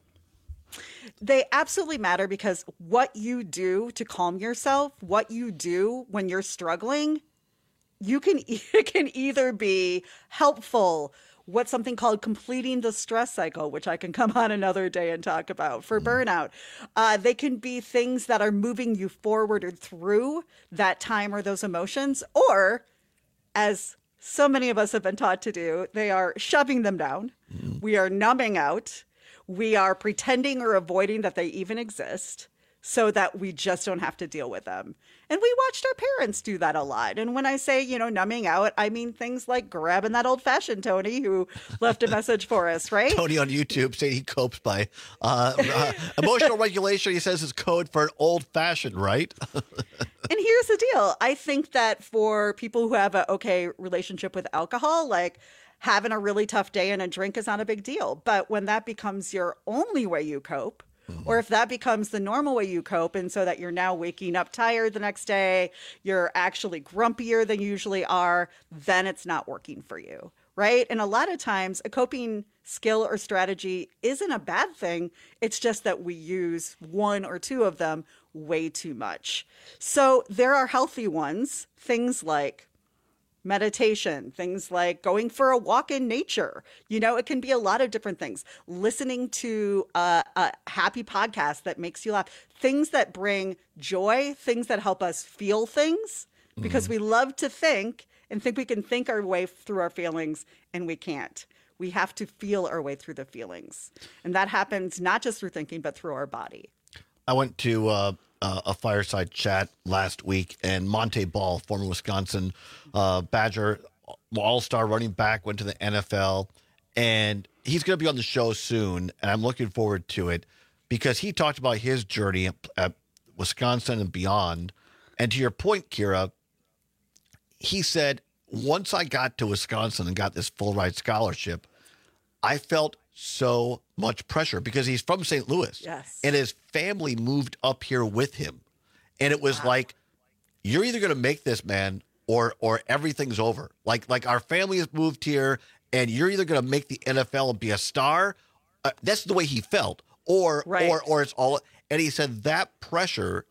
They absolutely matter, because what you do to calm yourself, what you do when you're struggling, you can, it can either be helpful, what's something called completing the stress cycle, which I can come on another day and talk about for burnout. Uh, they can be things that are moving you forward or through that time or those emotions, or, as so many of us have been taught to do, they are shoving them down. Mm-hmm. We are numbing out. We are pretending or avoiding that they even exist, so that we just don't have to deal with them. And we watched our parents do that a lot. And when I say, you know, numbing out, I mean things like grabbing that old fashioned Tony who left a message for us, right? Tony on YouTube saying he copes by uh, uh, emotional regulation. He says is code for an old fashioned, right? And here's the deal. I think that for people who have an okay relationship with alcohol, like having a really tough day and a drink is not a big deal. But when that becomes your only way you cope, or if that becomes the normal way you cope, and so that you're now waking up tired the next day, you're actually grumpier than you usually are, then it's not working for you, right? And a lot of times a coping skill or strategy isn't a bad thing. It's just that we use one or two of them way too much. So there are healthy ones, things like meditation, things like going for a walk in nature. You know, it can be a lot of different things. Listening to a, a happy podcast that makes you laugh, things that bring joy, things that help us feel things, because mm-hmm. we love to think and think we can think our way through our feelings, and we can't. We have to feel our way through the feelings. And that happens not just through thinking, but through our body. I went to uh, uh, a fireside chat last week, and Monte Ball, former Wisconsin uh, Badger, all-star running back, went to the N F L, and he's going to be on the show soon, and I'm looking forward to it because he talked about his journey at, at Wisconsin and beyond. And to your point, Kira, he said, once I got to Wisconsin and got this full ride scholarship, I felt so much pressure because he's from Saint Louis. Yes. And his family moved up here with him. And it was wow. like, you're either going to make this, man, or or everything's over. Like like our family has moved here, and you're either going to make the N F L and be a star. Uh, that's the way he felt. Or right. or or it's all. And he said that pressure,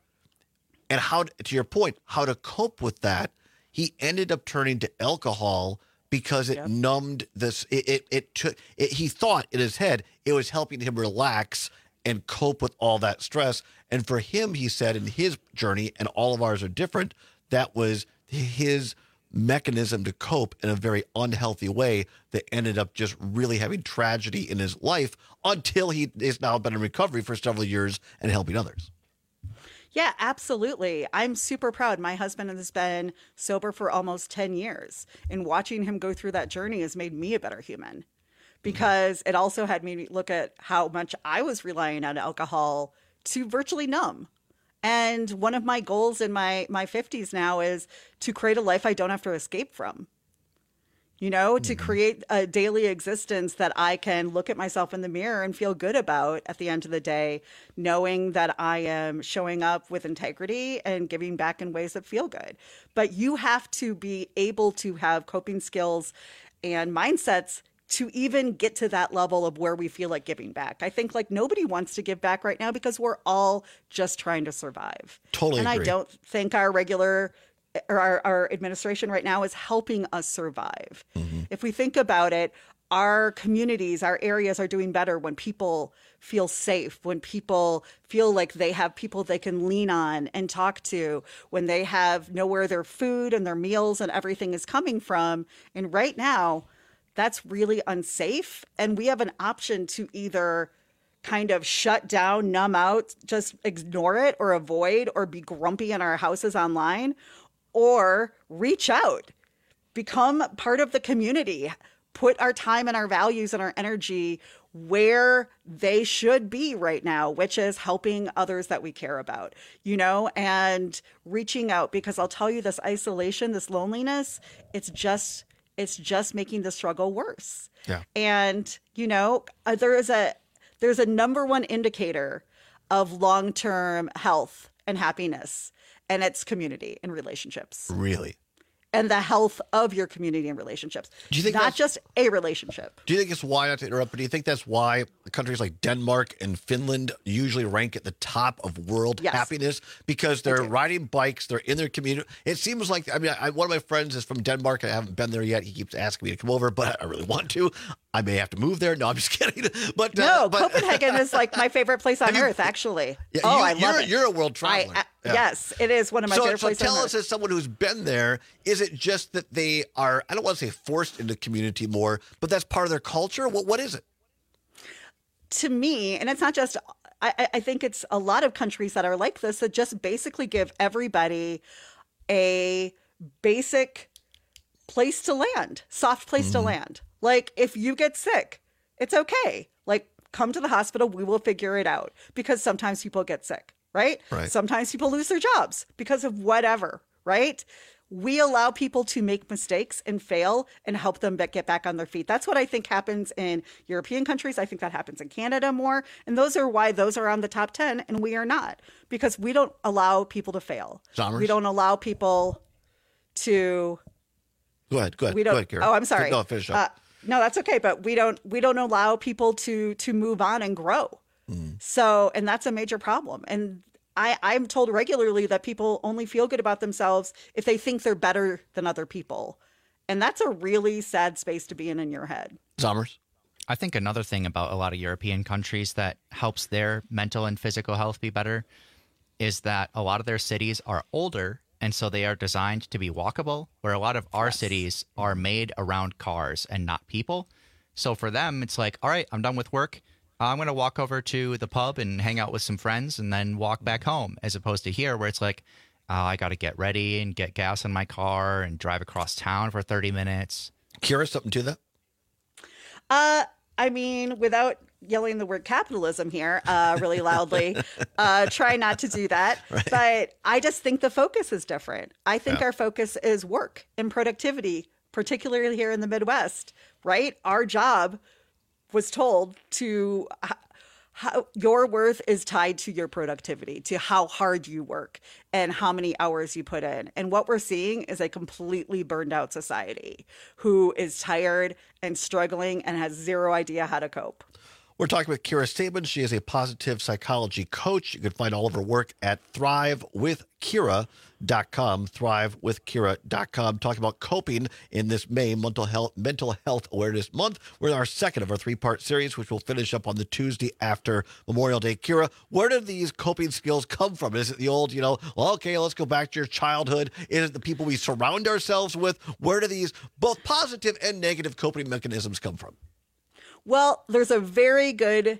and how to your point, how to cope with that. He ended up turning to alcohol because it yep. numbed this. It it, it took. It, he thought in his head it was helping him relax and cope with all that stress. And for him, he said, in his journey, and all of ours are different, that was his mechanism to cope in a very unhealthy way that ended up just really having tragedy in his life until he has now been in recovery for several years and helping others. Yeah, absolutely. I'm super proud. My husband has been sober for almost ten years, and watching him go through that journey has made me a better human, because mm-hmm. it also had me look at how much I was relying on alcohol to virtually numb. And one of my goals in my, my fifties now is to create a life I don't have to escape from. You know, mm-hmm. to create a daily existence that I can look at myself in the mirror and feel good about at the end of the day, knowing that I am showing up with integrity and giving back in ways that feel good. But you have to be able to have coping skills and mindsets to even get to that level of where we feel like giving back. I think like nobody wants to give back right now because we're all just trying to survive. Totally And agree. I don't think our regular or our, our administration right now is helping us survive. Mm-hmm. If we think about it, our communities, our areas are doing better when people feel safe, when people feel like they have people they can lean on and talk to, when they have know where their food and their meals and everything is coming from. And right now, that's really unsafe. And we have an option to either kind of shut down, numb out, just ignore it or avoid or be grumpy in our houses online, or reach out, become part of the community, put our time and our values and our energy where they should be right now, which is helping others that we care about, you know, and reaching out. Because I'll tell you, this isolation, this loneliness, it's just It's just making the struggle worse. Yeah. And, you know, uh, there is a there's a number one indicator of long-term health and happiness, and it's community and relationships. Really? And the health of your community and relationships. Do you think not just a relationship? Do you think it's why, not to interrupt, but do you think that's why countries like Denmark and Finland usually rank at the top of world yes. happiness? Because they're riding bikes, they're in their community. It seems like, I mean, I, one of my friends is from Denmark. I haven't been there yet. He keeps asking me to come over, but I really want to. I may have to move there. No, I'm just kidding. But no, uh, but, Copenhagen is like my favorite place on earth, actually. Yeah, oh, you, I love you're, it. You're a world traveler. I, uh, yeah. Yes, it is one of my so, favorite so places on earth. So tell us, as someone who's been there, is it just that they are, I don't want to say forced into community more, but that's part of their culture? What What is it? To me, and it's not just, I, I think it's a lot of countries that are like this that just basically give everybody a basic place to land, soft place mm-hmm. to land. Like, if you get sick, it's okay. Like, come to the hospital, we will figure it out. Because sometimes people get sick, right? Right. Sometimes people lose their jobs because of whatever, right? We allow people to make mistakes and fail and help them get back on their feet. That's what I think happens in European countries. I think that happens in Canada more. And those are why those are on the top ten and we are not. Because we don't allow people to fail. Zommers? We don't allow people to... Go ahead, go ahead. We don't, go ahead, Kara. Oh, I'm sorry. No, finish up. Uh, no, that's okay. But we don't we don't allow people to to move on and grow. Mm. So, and that's a major problem. And I, I'm told regularly that people only feel good about themselves if they think they're better than other people. And that's a really sad space to be in in your head. Zommers? I think another thing about a lot of European countries that helps their mental and physical health be better is that a lot of their cities are older, and so they are designed to be walkable, where a lot of our yes. cities are made around cars and not people. So for them, it's like, all right, I'm done with work. I'm going to walk over to the pub and hang out with some friends and then walk back home, as opposed to here where it's like, oh, I got to get ready and get gas in my car and drive across town for thirty minutes. Kira, something to that? Uh, I mean, without yelling the word capitalism here uh, really loudly, uh, try not to do that. Right. But I just think the focus is different. I think yeah. our focus is work and productivity, particularly here in the Midwest, right? Our job was told to h- how your worth is tied to your productivity, to how hard you work and how many hours you put in. And what we're seeing is a completely burned out society who is tired and struggling and has zero idea how to cope. We're talking with Kira Saban. She is a positive psychology coach. You can find all of her work at thrive with kira dot com, thrive with kira dot com. Talking about coping in this May mental health mental health awareness month. We're in our second of our three-part series, which will finish up on the Tuesday after Memorial Day. Kira, where do these coping skills come from? Is it the old, you know, well, okay, let's go back to your childhood? Is it the people we surround ourselves with? Where do these both positive and negative coping mechanisms come from? Well, there's a very good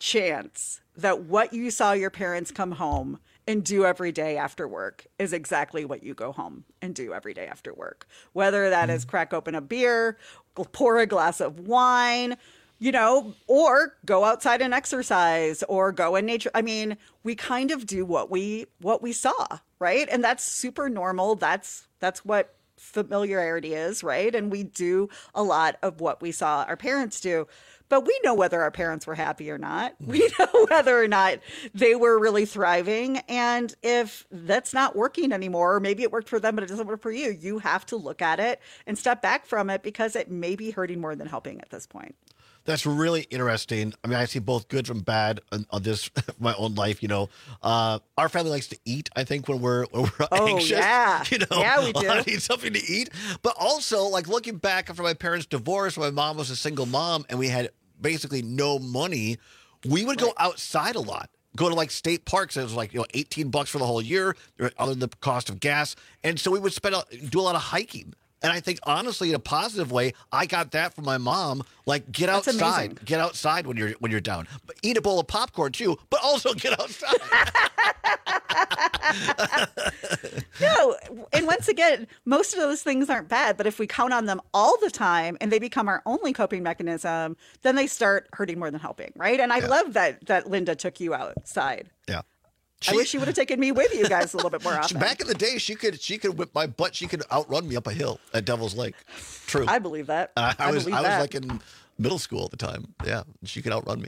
chance that what you saw your parents come home and do every day after work is exactly what you go home and do every day after work. Whether that is crack open a beer, pour a glass of wine, you know, or go outside and exercise or go in nature. I mean, we kind of do what we what we saw, right? And that's super normal. That's that's what familiarity is, right? And we do a lot of what we saw our parents do. But we know whether our parents were happy or not. We know whether or not they were really thriving. And if that's not working anymore, or maybe it worked for them, but it doesn't work for you, you have to look at it and step back from it because it may be hurting more than helping at this point. That's really interesting. I mean, I see both good from bad on, on this, my own life, you know. Uh, our family likes to eat, I think, when we're, when we're oh, anxious. yeah. You know, yeah, we do. I need something to eat. But also, like, looking back after my parents' divorce, my mom was a single mom, and we had basically no money. We would go outside a lot. Go to like state parks. It was like, you know, eighteen bucks for the whole year, other than the cost of gas. And so we would spend, a, do a lot of hiking. And I think, honestly, in a positive way, I got that from my mom. Like, get That's outside. amazing. Get outside when you're when you're down. But eat a bowl of popcorn, too. But also get outside. No, and once again, most of those things aren't bad. But if we count on them all the time and they become our only coping mechanism, then they start hurting more than helping, right? And I Yeah. love that that Linda took you outside. Yeah. I wish she would have taken me with you guys a little bit more often. Back in the day, she could she could whip my butt. She could outrun me up a hill at Devil's Lake. True. I believe that. I, I, I was believe I was that. like in middle school at the time. Yeah, she could outrun me.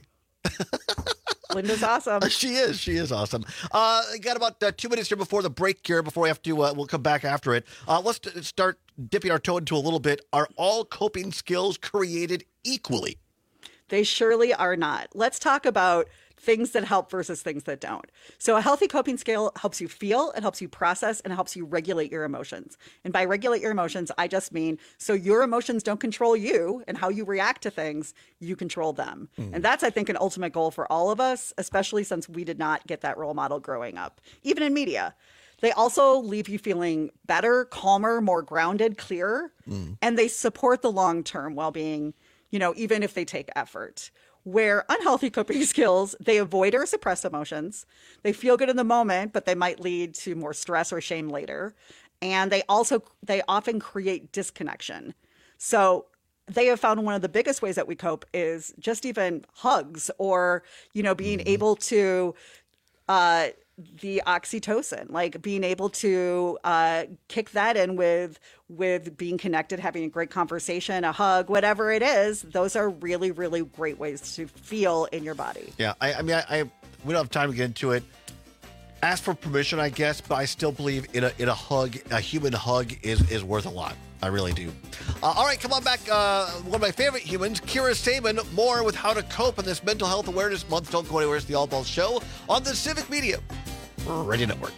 Linda's awesome. She is. She is awesome. Uh, got about uh, two minutes here before the break here. Before we have to, uh, we'll come back after it. Uh, let's t- start dipping our toe into a little bit. Are all coping skills created equally? They surely are not. Let's talk about things that help versus things that don't. So a healthy coping skill helps you feel, it helps you process, and it helps you regulate your emotions. And by regulate your emotions, I just mean so your emotions don't control you and how you react to things, you control them. Mm. And that's, I think, an ultimate goal for all of us, especially since we did not get that role model growing up, even in media. They also leave you feeling better, calmer, more grounded, clearer, mm. and they support the long-term well-being, you know, even if they take effort. Where unhealthy coping skills, they avoid or suppress emotions. They feel good in the moment, but they might lead to more stress or shame later. And they also, they often create disconnection. So they have found one of the biggest ways that we cope is just even hugs or, you know, being mm-hmm. able to, uh, the oxytocin, like being able to uh, kick that in with with being connected, having a great conversation, a hug, whatever it is. Those are really, really great ways to feel in your body. Yeah, I, I mean, I, I we don't have time to get into it. Ask for permission, I guess, but I still believe in a in a hug, a human hug is is worth a lot. I really do. Uh, all right, come on back. Uh, one of my favorite humans, Kira Saban, more with how to cope in this Mental Health Awareness Month. Don't go anywhere. It's the All Balls Show on the Civic Media Radio Network.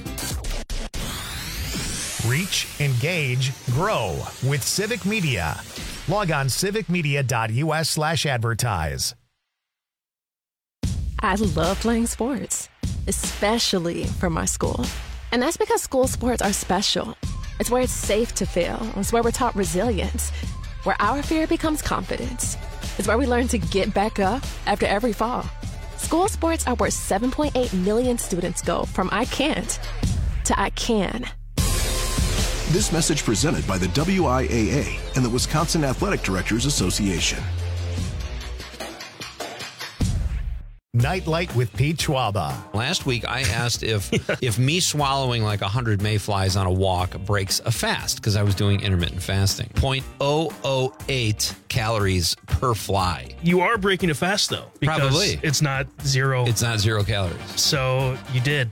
Reach, engage, grow with Civic Media. Log on civicmedia.us slash advertise. I love playing sports, especially for my school. And that's because school sports are special. It's where it's safe to fail. It's where we're taught resilience, where our fear becomes confidence. It's where we learn to get back up after every fall. School sports are where seven point eight million students go from I can't to I can. This message presented by the W I A A and the Wisconsin Athletic Directors Association. Nightlight with Pete Schwaba. Last week, I asked if if me swallowing like one hundred mayflies on a walk breaks a fast, because I was doing intermittent fasting. zero point zero zero eight calories per fly. You are breaking a fast, though. Because Probably. It's not zero. It's not zero calories. So you did.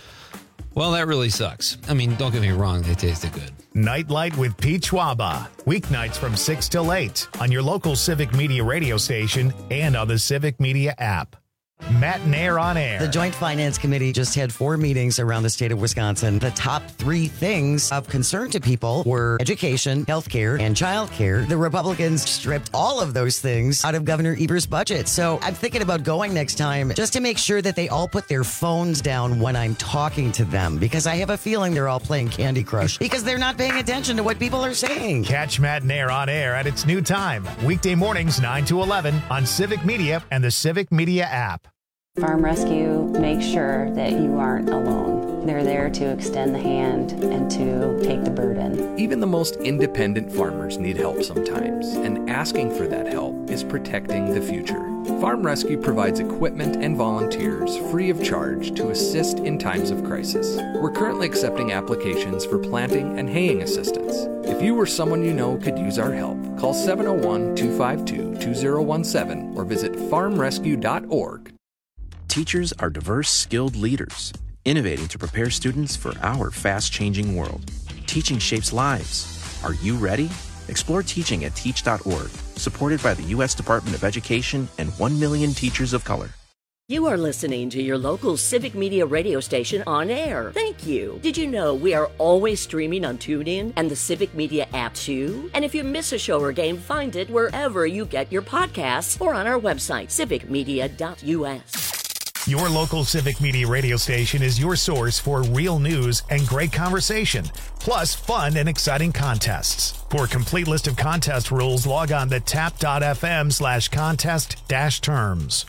Well, that really sucks. I mean, don't get me wrong. They tasted good. Nightlight with Pete Schwaba. Weeknights from six till eight on your local Civic Media radio station and on the Civic Media app. Matt and Air on Air. The Joint Finance Committee just had four meetings around the state of Wisconsin. The top three things of concern to people were education, healthcare, and childcare. The Republicans stripped all of those things out of Governor Evers' budget. So I'm thinking about going next time just to make sure that they all put their phones down when I'm talking to them, because I have a feeling they're all playing Candy Crush because they're not paying attention to what people are saying. Catch Matt and Air on Air at its new time. Weekday mornings nine to eleven on Civic Media and the Civic Media app. Farm Rescue makes sure that you aren't alone. They're there to extend the hand and to take the burden. Even the most independent farmers need help sometimes, and asking for that help is protecting the future. Farm Rescue provides equipment and volunteers free of charge to assist in times of crisis. We're currently accepting applications for planting and haying assistance. If you or someone you know could use our help, call seven oh one, two five two, two oh one seven or visit farm rescue dot org. Teachers are diverse, skilled leaders, innovating to prepare students for our fast-changing world. Teaching shapes lives. Are you ready? Explore teaching at teach dot org, supported by the U S Department of Education and one million teachers of color. You are listening to your local Civic Media radio station on air. Thank you. Did you know we are always streaming on TuneIn and the Civic Media app too? And if you miss a show or game, find it wherever you get your podcasts or on our website, civic media dot u s. Your local Civic Media radio station is your source for real news and great conversation, plus fun and exciting contests. For a complete list of contest rules, log on to tap dot f m slash contest dash terms.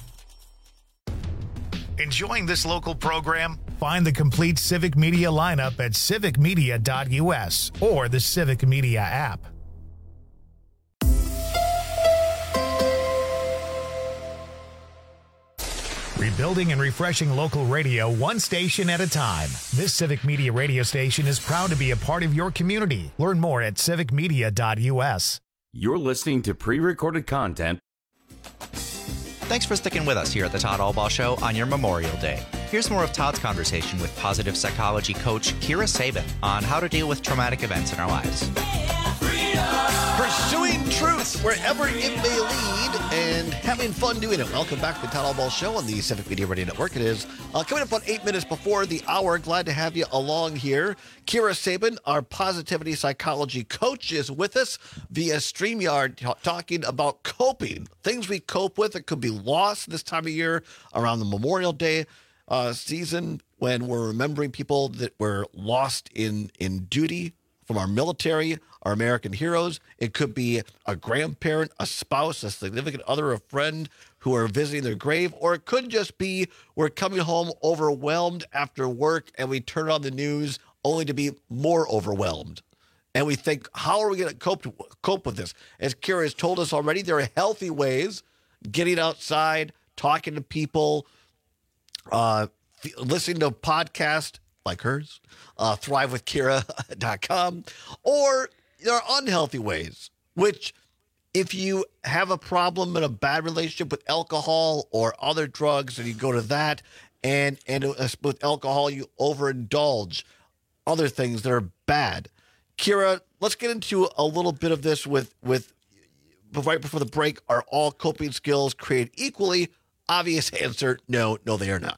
Enjoying this local program? Find the complete Civic Media lineup at civic media dot u s or the Civic Media app. Rebuilding and refreshing local radio one station at a time. This Civic Media radio station is proud to be a part of your community. Learn more at civic media dot u s. You're listening to pre-recorded content. Thanks for sticking with us here at the Todd Albaugh Show on your Memorial Day. Here's more of Todd's conversation with positive psychology coach Kira Sabin on how to deal with traumatic events in our lives. Pursuing truth wherever it may lead and having fun doing it. Welcome back to the Todd Albaugh Show on the Civic Media Radio Network. It is uh, coming up on eight minutes before the hour. Glad to have you along here. Kira Sabin, our positivity psychology coach, is with us via StreamYard t- talking about coping. Things we cope with. It could be loss this time of year around the Memorial Day uh, season when we're remembering people that were lost in, in duty from our military, our American heroes. It could be a grandparent, a spouse, a significant other, a friend who are visiting their grave, or it could just be we're coming home overwhelmed after work and we turn on the news only to be more overwhelmed. And we think, how are we going to cope cope with this? As Kira has told us already, there are healthy ways, getting outside, talking to people, uh, listening to a podcast like hers, uh, thrive with kira dot com, or there are unhealthy ways, which if you have a problem in a bad relationship with alcohol or other drugs and you go to that, and, and with alcohol you overindulge, other things that are bad. Kira, let's get into a little bit of this with, with right before the break. Are all coping skills created equally? Obvious answer, no, no, they are not.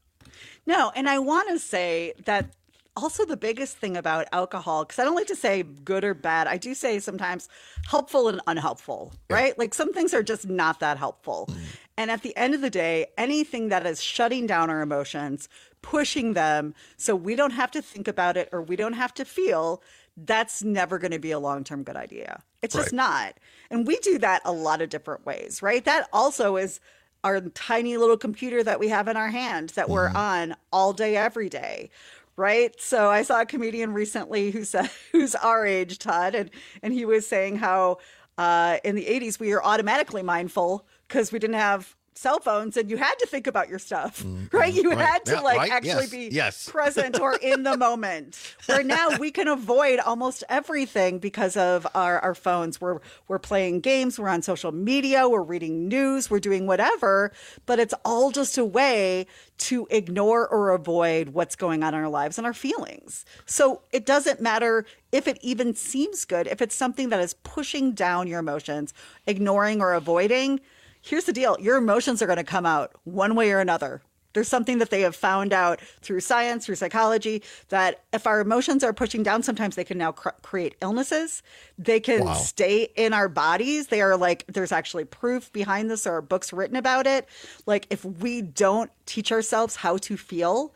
No, and I want to say that also the biggest thing about alcohol, because I don't like to say good or bad. I do say sometimes helpful and unhelpful, yeah. right? Like some things are just not that helpful. Mm. And at the end of the day, anything that is shutting down our emotions, pushing them so we don't have to think about it or we don't have to feel, that's never going to be a long-term good idea. It's right. just not. And we do that a lot of different ways, right? That also is our tiny little computer that we have in our hand that we're mm. on all day, every day, right? So I saw a comedian recently who said, who's our age, Todd, and, and he was saying how uh, in the eighties we were automatically mindful because we didn't have cell phones and you had to think about your stuff, mm-hmm. right? You right. had to yeah, like right? actually yes. be yes. present or in the moment. Where now we can avoid almost everything because of our, our phones. We're we're playing games, we're on social media, we're reading news, we're doing whatever, but it's all just a way to ignore or avoid what's going on in our lives and our feelings. So it doesn't matter if it even seems good, if it's something that is pushing down your emotions, ignoring or avoiding. Here's the deal. Your emotions are going to come out one way or another. There's something that they have found out through science, through psychology, that if our emotions are pushing down, sometimes they can now cr- create illnesses. They can wow. stay in our bodies. They are like, there's actually proof behind this. There are books written about it. Like if we don't teach ourselves how to feel,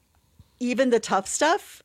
even the tough stuff,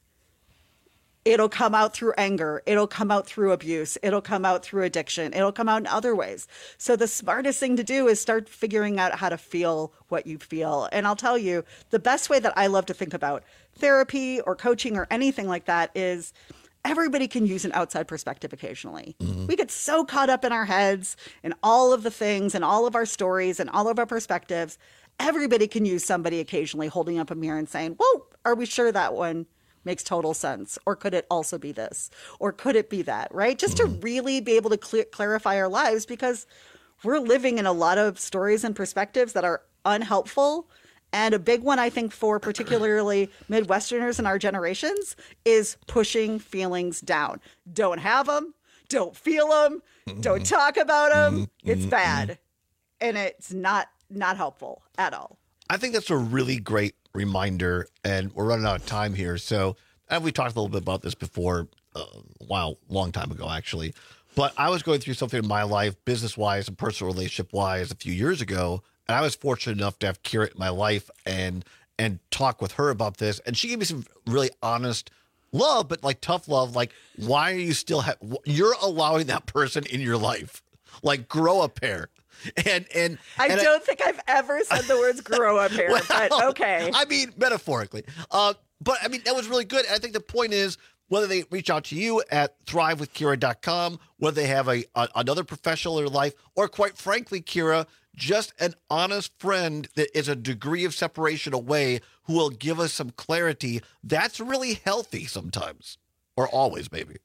it'll come out through anger. It'll come out through abuse. It'll come out through addiction. It'll come out in other ways. So the smartest thing to do is start figuring out how to feel what you feel. And I'll tell you, the best way that I love to think about therapy or coaching or anything like that is everybody can use an outside perspective occasionally. Mm-hmm. We get so caught up in our heads and all of the things and all of our stories and all of our perspectives. Everybody can use somebody occasionally holding up a mirror and saying, whoa, are we sure that one makes total sense? Or could it also be this? Or could it be that, right? Just mm-hmm. to really be able to cl- clarify our lives, because we're living in a lot of stories and perspectives that are unhelpful. And a big one, I think, for particularly Midwesterners in our generations is pushing feelings down. Don't have them. Don't feel them. Mm-hmm. Don't talk about them. Mm-hmm. It's bad. And it's not not helpful at all. I think that's a really great reminder, and we're running out of time here. So, and we talked a little bit about this before, uh, wow, long time ago, actually. But I was going through something in my life, business-wise and personal relationship-wise, a few years ago, and I was fortunate enough to have Kira in my life and and talk with her about this. And she gave me some really honest love, but like tough love. Like, why are you still ha- you're allowing that person in your life? Like, grow a pair. And and I and don't I, think I've ever said the words grow up here, well, but okay. I mean, metaphorically. Uh, but I mean, that was really good. I think the point is, whether they reach out to you at thrive with kira dot com, whether they have a, a another professional in their life, or quite frankly, Kira, just an honest friend that is a degree of separation away who will give us some clarity, that's really healthy sometimes. Or always, maybe.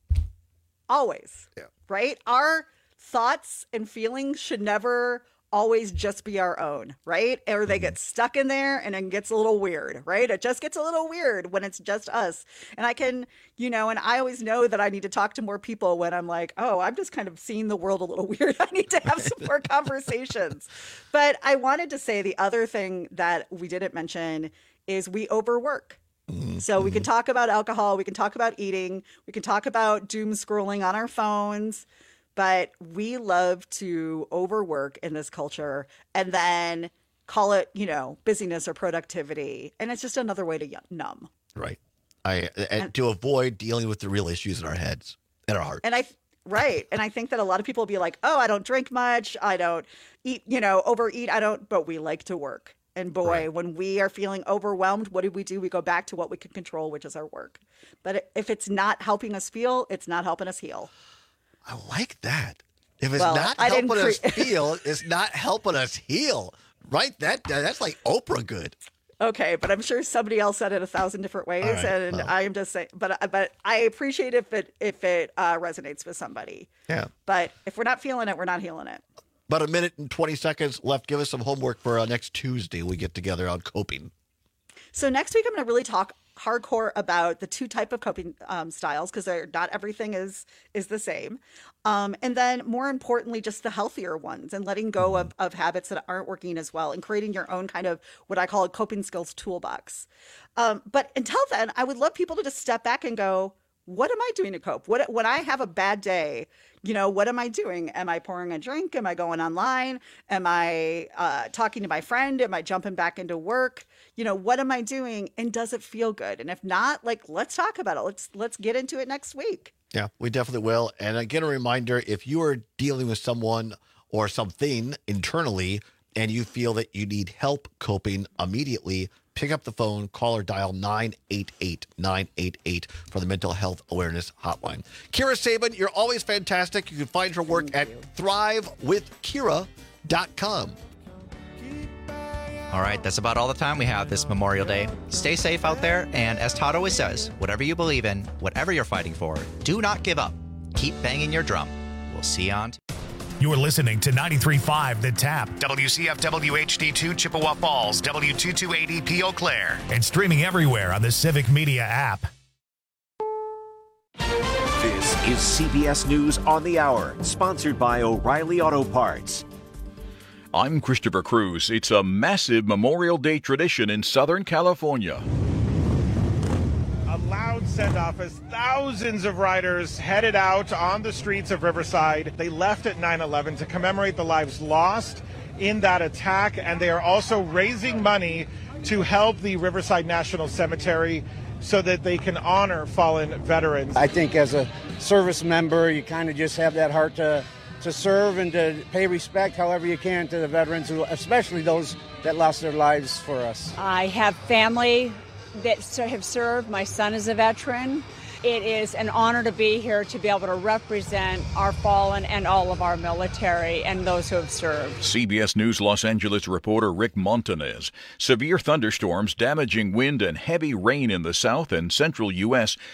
Always. Yeah. Right? Our thoughts and feelings should never always just be our own, right? Or they get stuck in there and it gets a little weird, right? It just gets a little weird when it's just us. And I can, you know, and I always know that I need to talk to more people when I'm like, oh, I'm just kind of seeing the world a little weird. I need to have some more conversations. But I wanted to say the other thing that we didn't mention is we overwork. So we can talk about alcohol, we can talk about eating, we can talk about doom scrolling on our phones, but we love to overwork in this culture and then call it, you know, busyness or productivity. And it's just another way to numb. Right. I and, and to avoid dealing with the real issues in our heads and our hearts. And I, right. And I think that a lot of people will be like, oh, I don't drink much. I don't eat, you know, overeat. I don't, but we like to work. And boy, right. when we are feeling overwhelmed, what do we do? We go back to what we can control, which is our work. But if it's not helping us feel, it's not helping us heal. I like that. If it's well, not I helping cre- us feel, it's not helping us heal. Right? That that's like Oprah good. Okay, but I'm sure somebody else said it a thousand different ways, right, and well. I am just saying. But but I appreciate if it if it uh, resonates with somebody. Yeah. But if we're not feeling it, we're not healing it. About a minute and twenty seconds left. Give us some homework for uh, next Tuesday. We get together on coping. So next week, I'm going to really talk hardcore about the two type of coping um, styles, because not everything is is the same. Um, and then more importantly, just the healthier ones, and letting go mm-hmm. of, of habits that aren't working as well, and creating your own kind of what I call a coping skills toolbox. Um, but until then, I would love people to just step back and go, what am I doing to cope? What, when I have a bad day, you know, what am I doing? Am I pouring a drink? Am I going online? Am I uh, talking to my friend? Am I jumping back into work? You know, what am I doing? And does it feel good? And if not, like, let's talk about it. Let's let's get into it next week. Yeah, we definitely will. And again, a reminder, if you are dealing with someone or something internally and you feel that you need help coping immediately, pick up the phone, call or dial nine eight eight, nine eight eight for the Mental Health Awareness Hotline. Kira Sabin, you're always fantastic. You can find her work Thank at thrive with kira dot com. All right, that's about all the time we have this Memorial Day. Stay safe out there, and as Todd always says, whatever you believe in, whatever you're fighting for, do not give up. Keep banging your drum. We'll see you on. You're listening to ninety-three point five The Tap, W C F W H D two Chippewa Falls, W two two eight E P Eau Claire, and streaming everywhere on the Civic Media app. This is C B S News on the Hour, sponsored by O'Reilly Auto Parts. I'm Christopher Cruz. It's a massive Memorial Day tradition in Southern California. A loud send-off as thousands of riders headed out on the streets of Riverside. They left at nine eleven to commemorate the lives lost in that attack, and they are also raising money to help the Riverside National Cemetery so that they can honor fallen veterans. I think as a service member, you kind of just have that heart to to serve and to pay respect however you can to the veterans, who, especially those that lost their lives for us. I have family that have served. My son is a veteran. It is an honor to be here to be able to represent our fallen and all of our military and those who have served. C B S News Los Angeles reporter Rick Montanez. Severe thunderstorms, damaging wind, and heavy rain in the south and central U S